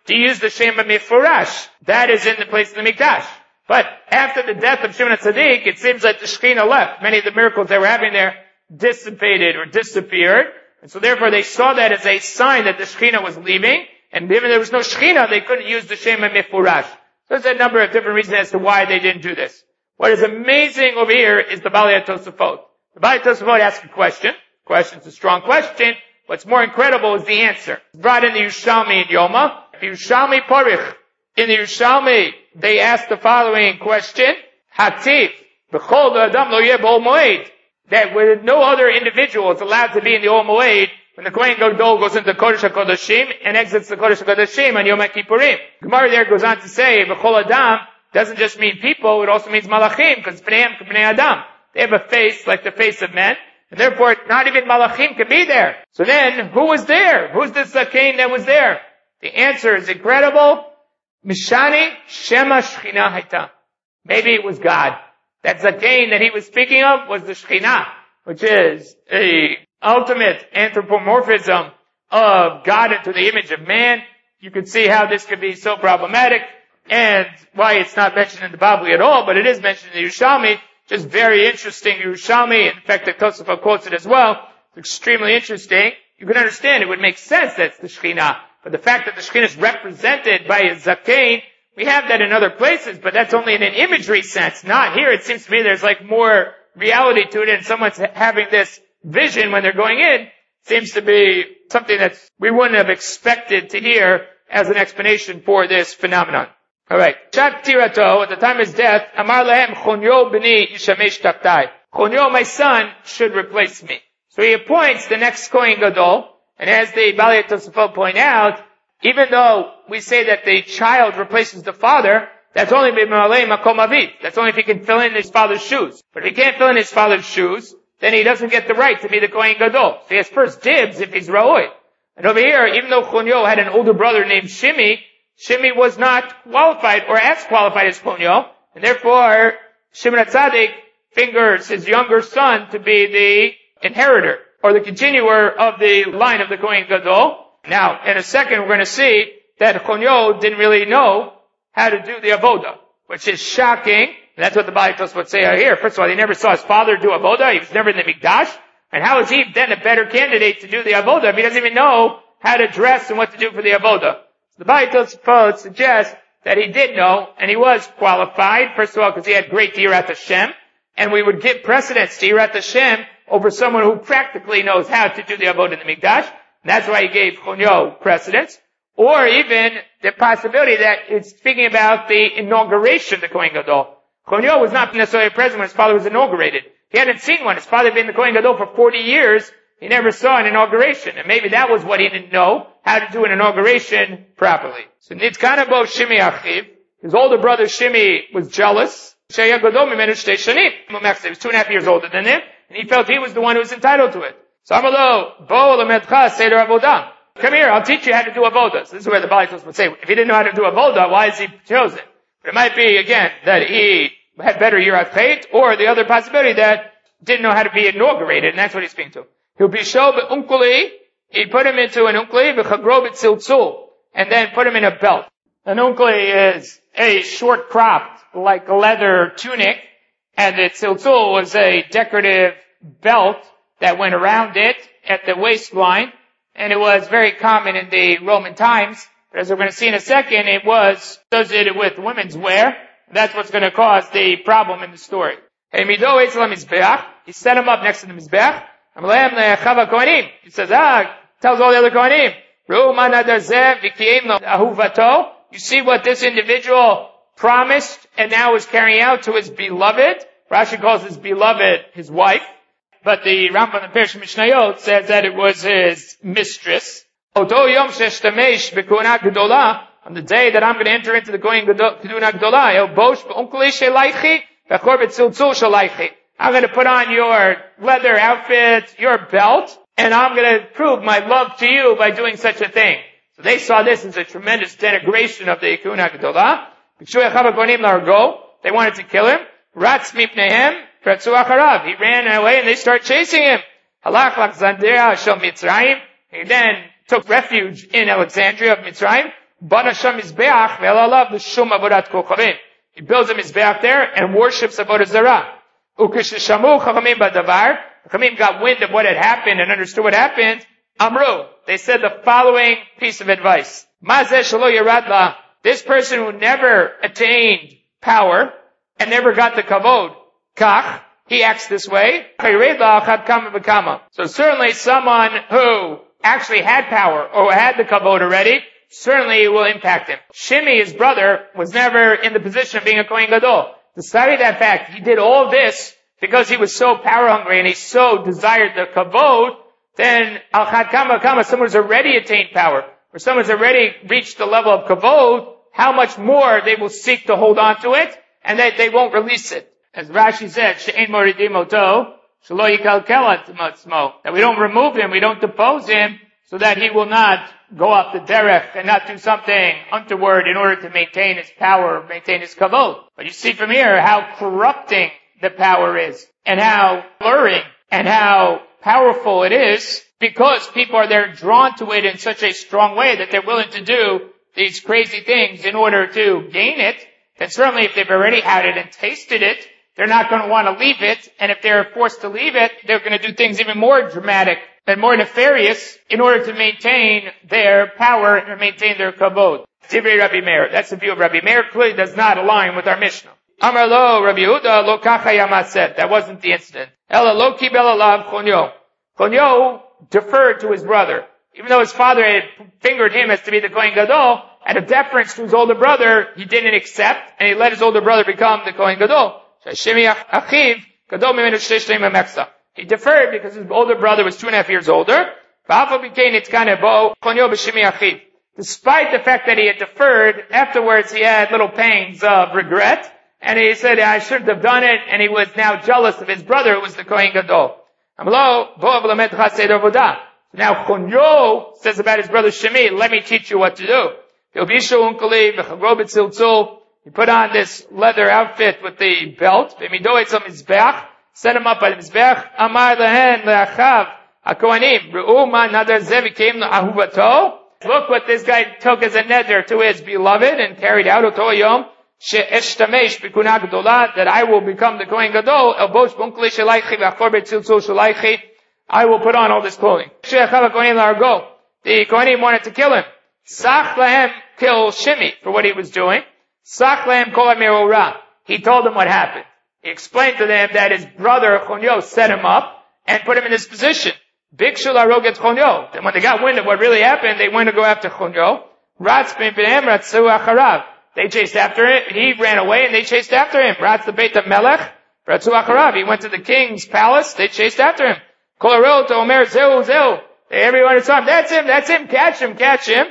to use the Shem HaMifurash. That is in the place of the Mikdash. But after the death of Shimon HaTzadik, it seems like the Shekhinah left. Many of the miracles they were having there dissipated or disappeared. And so therefore they saw that as a sign that the Shekhinah was leaving. And given there was no Shekhinah, they couldn't use the Shem HaMifurash. So there's a number of different reasons as to why they didn't do this. What is amazing over here is the Balei HaTosafot. The Balei HaTosafot asks a question. The question is a strong question. What's more incredible is the answer. It's brought in the Yerushalmi in Yoma. Yerushalmi Porich. In the Yerushalmi, they ask the following question. Hativ. B'chol adam lo yeh b'ol moed. That with no other individual is allowed to be in the Ol Moed when the Kohen Gadol goes into Kodesh HaKodashim and exits the Kodesh HaKodashim on Yom Kippurim. Gemara there goes on to say, B'chol adam doesn't just mean people, it also means malachim, because Pneihem K'pnei Adam. They have a face like the face of men, and therefore not even malachim can be there. So then, who was there? Who's the Zakein that was there? The answer is incredible. Mishani Shema Shechina Haita. Maybe it was God. That Zakein that he was speaking of was the Shekhinah, which is a ultimate anthropomorphism of God into the image of man. You can see how this could be so problematic and why it's not mentioned in the Babli at all, but it is mentioned in the Yerushalmi. Just very interesting Yerushalmi. In fact, the Tosafot quotes it as well. It's extremely interesting. You can understand it would make sense that it's the Shekhinah. But the fact that the Shekhinah is represented by a Zakein, we have that in other places, but that's only in an imagery sense. Not here. It seems to me there's like more reality to it, and someone's having this vision when they're going in. Seems to be something that we wouldn't have expected to hear as an explanation for this phenomenon. Alright. Shat tirato, at the time of his death, Amar lahem Chonyo b'ni yishamesh tachtai. Chonyo, my son, should replace me. So he appoints the next Kohen Gadol, and as the Balei HaTosafot point out, even though we say that the child replaces the father, that's only b'malei makom aviv. That's only if he can fill in his father's shoes. But if he can't fill in his father's shoes, then he doesn't get the right to be the Kohen Gadol. So he has first dibs if he's Ra'oi. And over here, even though Chonyo had an older brother named Shimi was not qualified or as qualified as Chonyo, and therefore Shimon HaTzadik fingers his younger son to be the inheritor, or the continuer of the line of the Kohen Gadol. Now, in a second, we're going to see that Chonyo didn't really know how to do the avoda, which is shocking. And that's what the Balei HaTosafot say here. First of all, he never saw his father do avoda. He was never in the Mikdash. And how is he then a better candidate to do the avoda if he doesn't even know how to dress and what to do for the avoda? So the Balei HaTosafot suggests that he did know, and he was qualified. First of all, because he had great Yirat Hashem, and we would give precedence to Yirat Hashem over someone who practically knows how to do the avoda in the Mikdash. And that's why he gave Chonyo precedence. Or even the possibility that it's speaking about the inauguration of the Kohen Gadol. Chonyo was not necessarily present when his father was inaugurated. He hadn't seen one. His father had been the Kohen Gadol for 40 years. He never saw an inauguration. And maybe that was what he didn't know, how to do an inauguration properly. So Nitzkanabo Shimi Achiv, his older brother Shimi was jealous. He was 2.5 years older than him, and he felt he was the one who was entitled to it. So Amalo, Bo Lamedcha Seder Avodah. Come here, I'll teach you how to do avodah. So this is where the Balei HaTosafot would say, if he didn't know how to do avodah, why is he chosen? But it might be, again, that he had better Yirat Chait, or the other possibility that didn't know how to be inaugurated, and that's what he's speaking to. He'll be show be'unkuli, he put him into an unkli, v'chagro b'tziltzul, and then put him in a belt. An unkli is a short cropped, like a leather tunic, and the tziltzul was a decorative belt that went around it at the waistline, and it was very common in the Roman times. But as we're going to see in a second, it was associated with women's wear. That's what's going to cause the problem in the story. He set him up next to the Mizbeach. He says, tells all the other Kohanim, you see what this individual promised and now is carrying out to his beloved? Rashi calls his beloved his wife. But the Rambam in Perush Mishnayot says that it was his mistress. On the day that I'm going to enter into the Kohen Keduna Gdolah, I'm going to put on your leather outfit, your belt, and I'm going to prove my love to you by doing such a thing. So they saw this as a tremendous denigration of the Keduna Gdolah. They wanted to kill him. Ratz mipnehem. He ran away and they started chasing him. He then took refuge in Alexandria of Mitzrayim. Bana Sham Mizbeach ve'alalav l'shum avodat kochavim. He builds a Mizbeach there and worships Avodah Zarah. Ukeshishamu chachamim badavar. Chachamim got wind of what had happened and understood what happened. Amru. They said the following piece of advice. Mazeh shelo yaradla. This person who never attained power and never got the kavod, kach, he acts this way. So certainly someone who actually had power or had the kavod already, certainly it will impact him. Shimi, his brother, was never in the position of being a Kohen Gadol. Despite that fact, he did all this because he was so power hungry and he so desired the kavod. Then al chad kama kama, someone who's already attained power, or someone's already reached the level of kavod, how much more they will seek to hold on to it, and that they won't release it. As Rashi said, she'ein moridim oto, shelo yikalkel atzmo, that we don't remove him, we don't depose him, so that he will not go off the derech and not do something untoward in order to maintain his power, maintain his kavod. But you see from here how corrupting the power is, and how blurring, and how powerful it is, because people are there drawn to it in such a strong way that they're willing to do these crazy things in order to gain it. Then certainly if they've already had it and tasted it, they're not going to want to leave it, and if they're forced to leave it, they're going to do things even more dramatic and more nefarious in order to maintain their power and maintain their kavod. Divrei Rabbi Meir. That's the view of Rabbi Meir. Clearly does not align with our Mishnah. Amar lo Rabbi Yehuda lo kacha yamaset. That wasn't the incident. Ela lo kibel alav chonyo. Chonyo deferred to his brother. Even though his father had fingered him as to be the Kohen Gadol, out of deference to his older brother, he didn't accept, and he let his older brother become the Kohen Gadol. He deferred because his older brother was 2.5 years older. Despite the fact that he had deferred, afterwards he had little pangs of regret, and he said, I shouldn't have done it, and he was now jealous of his brother who was the Kohen Gadol. Now Chonyo says about his brother Shimi, let me teach you what to do. He put on this leather outfit with the belt. Set him up by the Mizbeach. Amar lehen le'achav HaKohanim. Re'u ma nadar ze v'keim le'ahuvato. Look what this guy took as a neder to his beloved and carried out oto yom. She'eshtamesh b'kunah gdolah. That I will become the Kohen Gadol. Elbosh bunkli shalaychi v'achor betziltzul shalaychi. I will put on all this clothing. She'achav HaKohanim la'argo. The Kohanim wanted to kill him. Sach lahem kill Shimi for what he was doing. Sach lahem kol ha-merorah. He told them what happened. He explained to them that his brother Chonyo set him up and put him in this position. Bikshul haroget Chonyo. Then when they got wind of what really happened, they went to go after Chonyo. Ratz b'nei ratzu acharav. They chased after him. He ran away and they chased after him. Ratz the Beit HaMelech. Ratzu acharav. He went to the king's palace. They chased after him. Kol harol to omer zeu zeu. Everyone saw him. That's him. Catch him.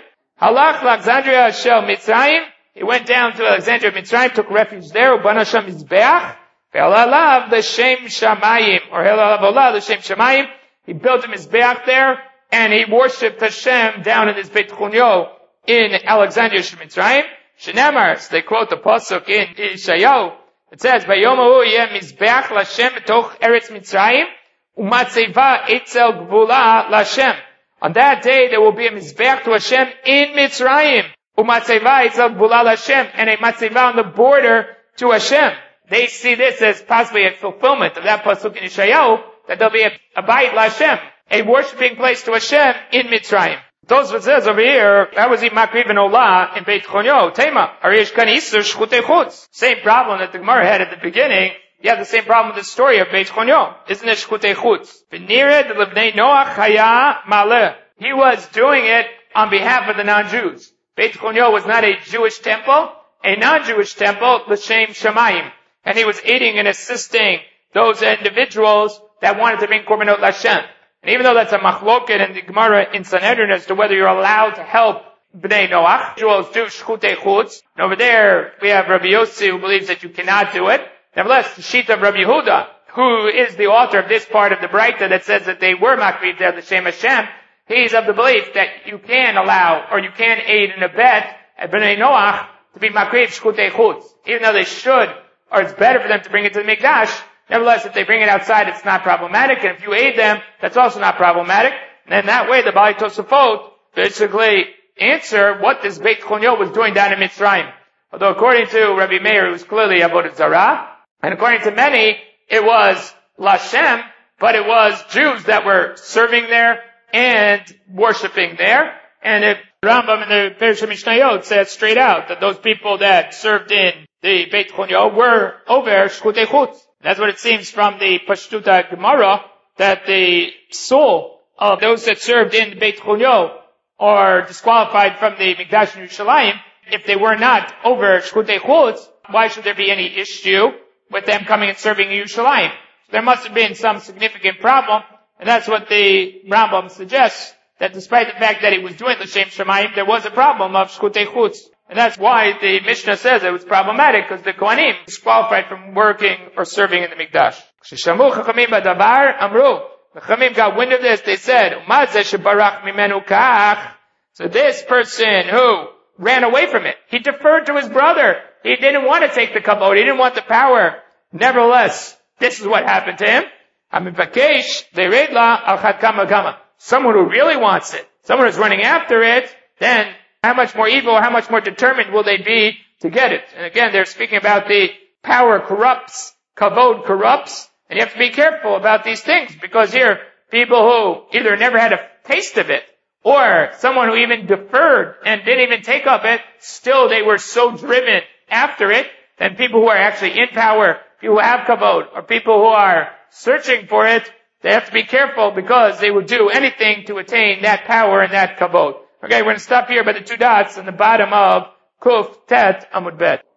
Halach l'Alexandria shel Mitzrayim. He went down to Alexandria Mitzrayim, took refuge there. Ubana sham mizbeach. Ve'alalav l'shem shamayim. Or helalav olah l'shem shamayim. He built a mizbeach there, and he worshipped Hashem down in his Beit Chunyo in Alexandria Mitzrayim. Shenamar, so they quote the pasuk in Yeshayahu. It says, "Vayomahu yeh mizbeach l'Hashem b'toch Eretz Mitzrayim, u'matzeva etzel gvula l'Hashem." On that day, there will be a mizbeach to Hashem in Mitzrayim. U'matzeva etzel gvula l'Hashem, and a matzeva on the border to Hashem. They see this as possibly a fulfillment of that pasuk in Yeshayahu, that there'll be a bayit l'Hashem, a worshiping place to Hashem in Mitzrayim. Tosfos says over here, that was Makriv and Olah in Beit Chonyo. Tema, Arish kan Isur shchutei chutz. Same problem that the Gemara had at the beginning. You have the same problem with the story of Beit Chonyo. Isn't it shchutei chutz? V'nired l'bnei Noach haya maleh. He was doing it on behalf of the non-Jews. Beit Chonyo was not a Jewish temple, a non-Jewish temple, l'shem shamayim. And he was aiding and assisting those individuals that wanted to bring korbanot l'Hashem. And even though that's a machloket in the Gemara in Sanhedrin as to whether you're allowed to help Bnei Noach, Jews do shchutei chutz. And over there, we have Rabbi Yossi who believes that you cannot do it. Nevertheless, the sheet of Rabbi Yehuda, who is the author of this part of the Breita that says that they were makriv there, the Shem Hashem, he's of the belief that you can allow, or you can aid and abet at Bnei Noach to be makriv shchutei chutz. Even though they should, or it's better for them to bring it to the Mikdash, nevertheless, if they bring it outside, it's not problematic, and if you aid them, that's also not problematic. And then that way, the Baalei Tosafot basically answer what this Beit Chonyo was doing down in Mitzrayim. Although according to Rabbi Meir, it was clearly Avodah Zarah, and according to many, it was Lashem, but it was Jews that were serving there and worshiping there. And if Rambam in the Perush Mishnayot says straight out that those people that served in the Beit Chonyo were over Shchutei Chutz. That's what it seems from the Pashtuta Gemara, that the soul of those that served in the Beit Chonyo are disqualified from the Mikdash in Yerushalayim. If they were not over Shchutei Chutz, why should there be any issue with them coming and serving in Yerushalayim? So there must have been some significant problem, and that's what the Rambam suggests, that despite the fact that he was doing L'Shem Shamayim, there was a problem of Shchutei Chutz. And that's why the Mishnah says it was problematic, because the Kohanim disqualified from working or serving in the Mikdash. Sheshamu Chachamim badavar amru. The Chachamim got wind of this, they said, Umazeh shebarach mimenu kach. So this person who ran away from it, he deferred to his brother. He didn't want to take the kabod, he didn't want the power. Nevertheless, this is what happened to him. Amivakesh le'redla al chad kama kama. Someone who really wants it, someone who's running after it, then how much more evil, how much more determined will they be to get it? And again, they're speaking about the power corrupts, kavod corrupts, and you have to be careful about these things, because here, people who either never had a taste of it, or someone who even deferred and didn't even take up it, still they were so driven after it, and people who are actually in power, people who have kavod, or people who are searching for it, they have to be careful, because they will do anything to attain that power and that kavod. Okay, we're going to stop here by the two dots on the bottom of Kuf Tet Amud Bet.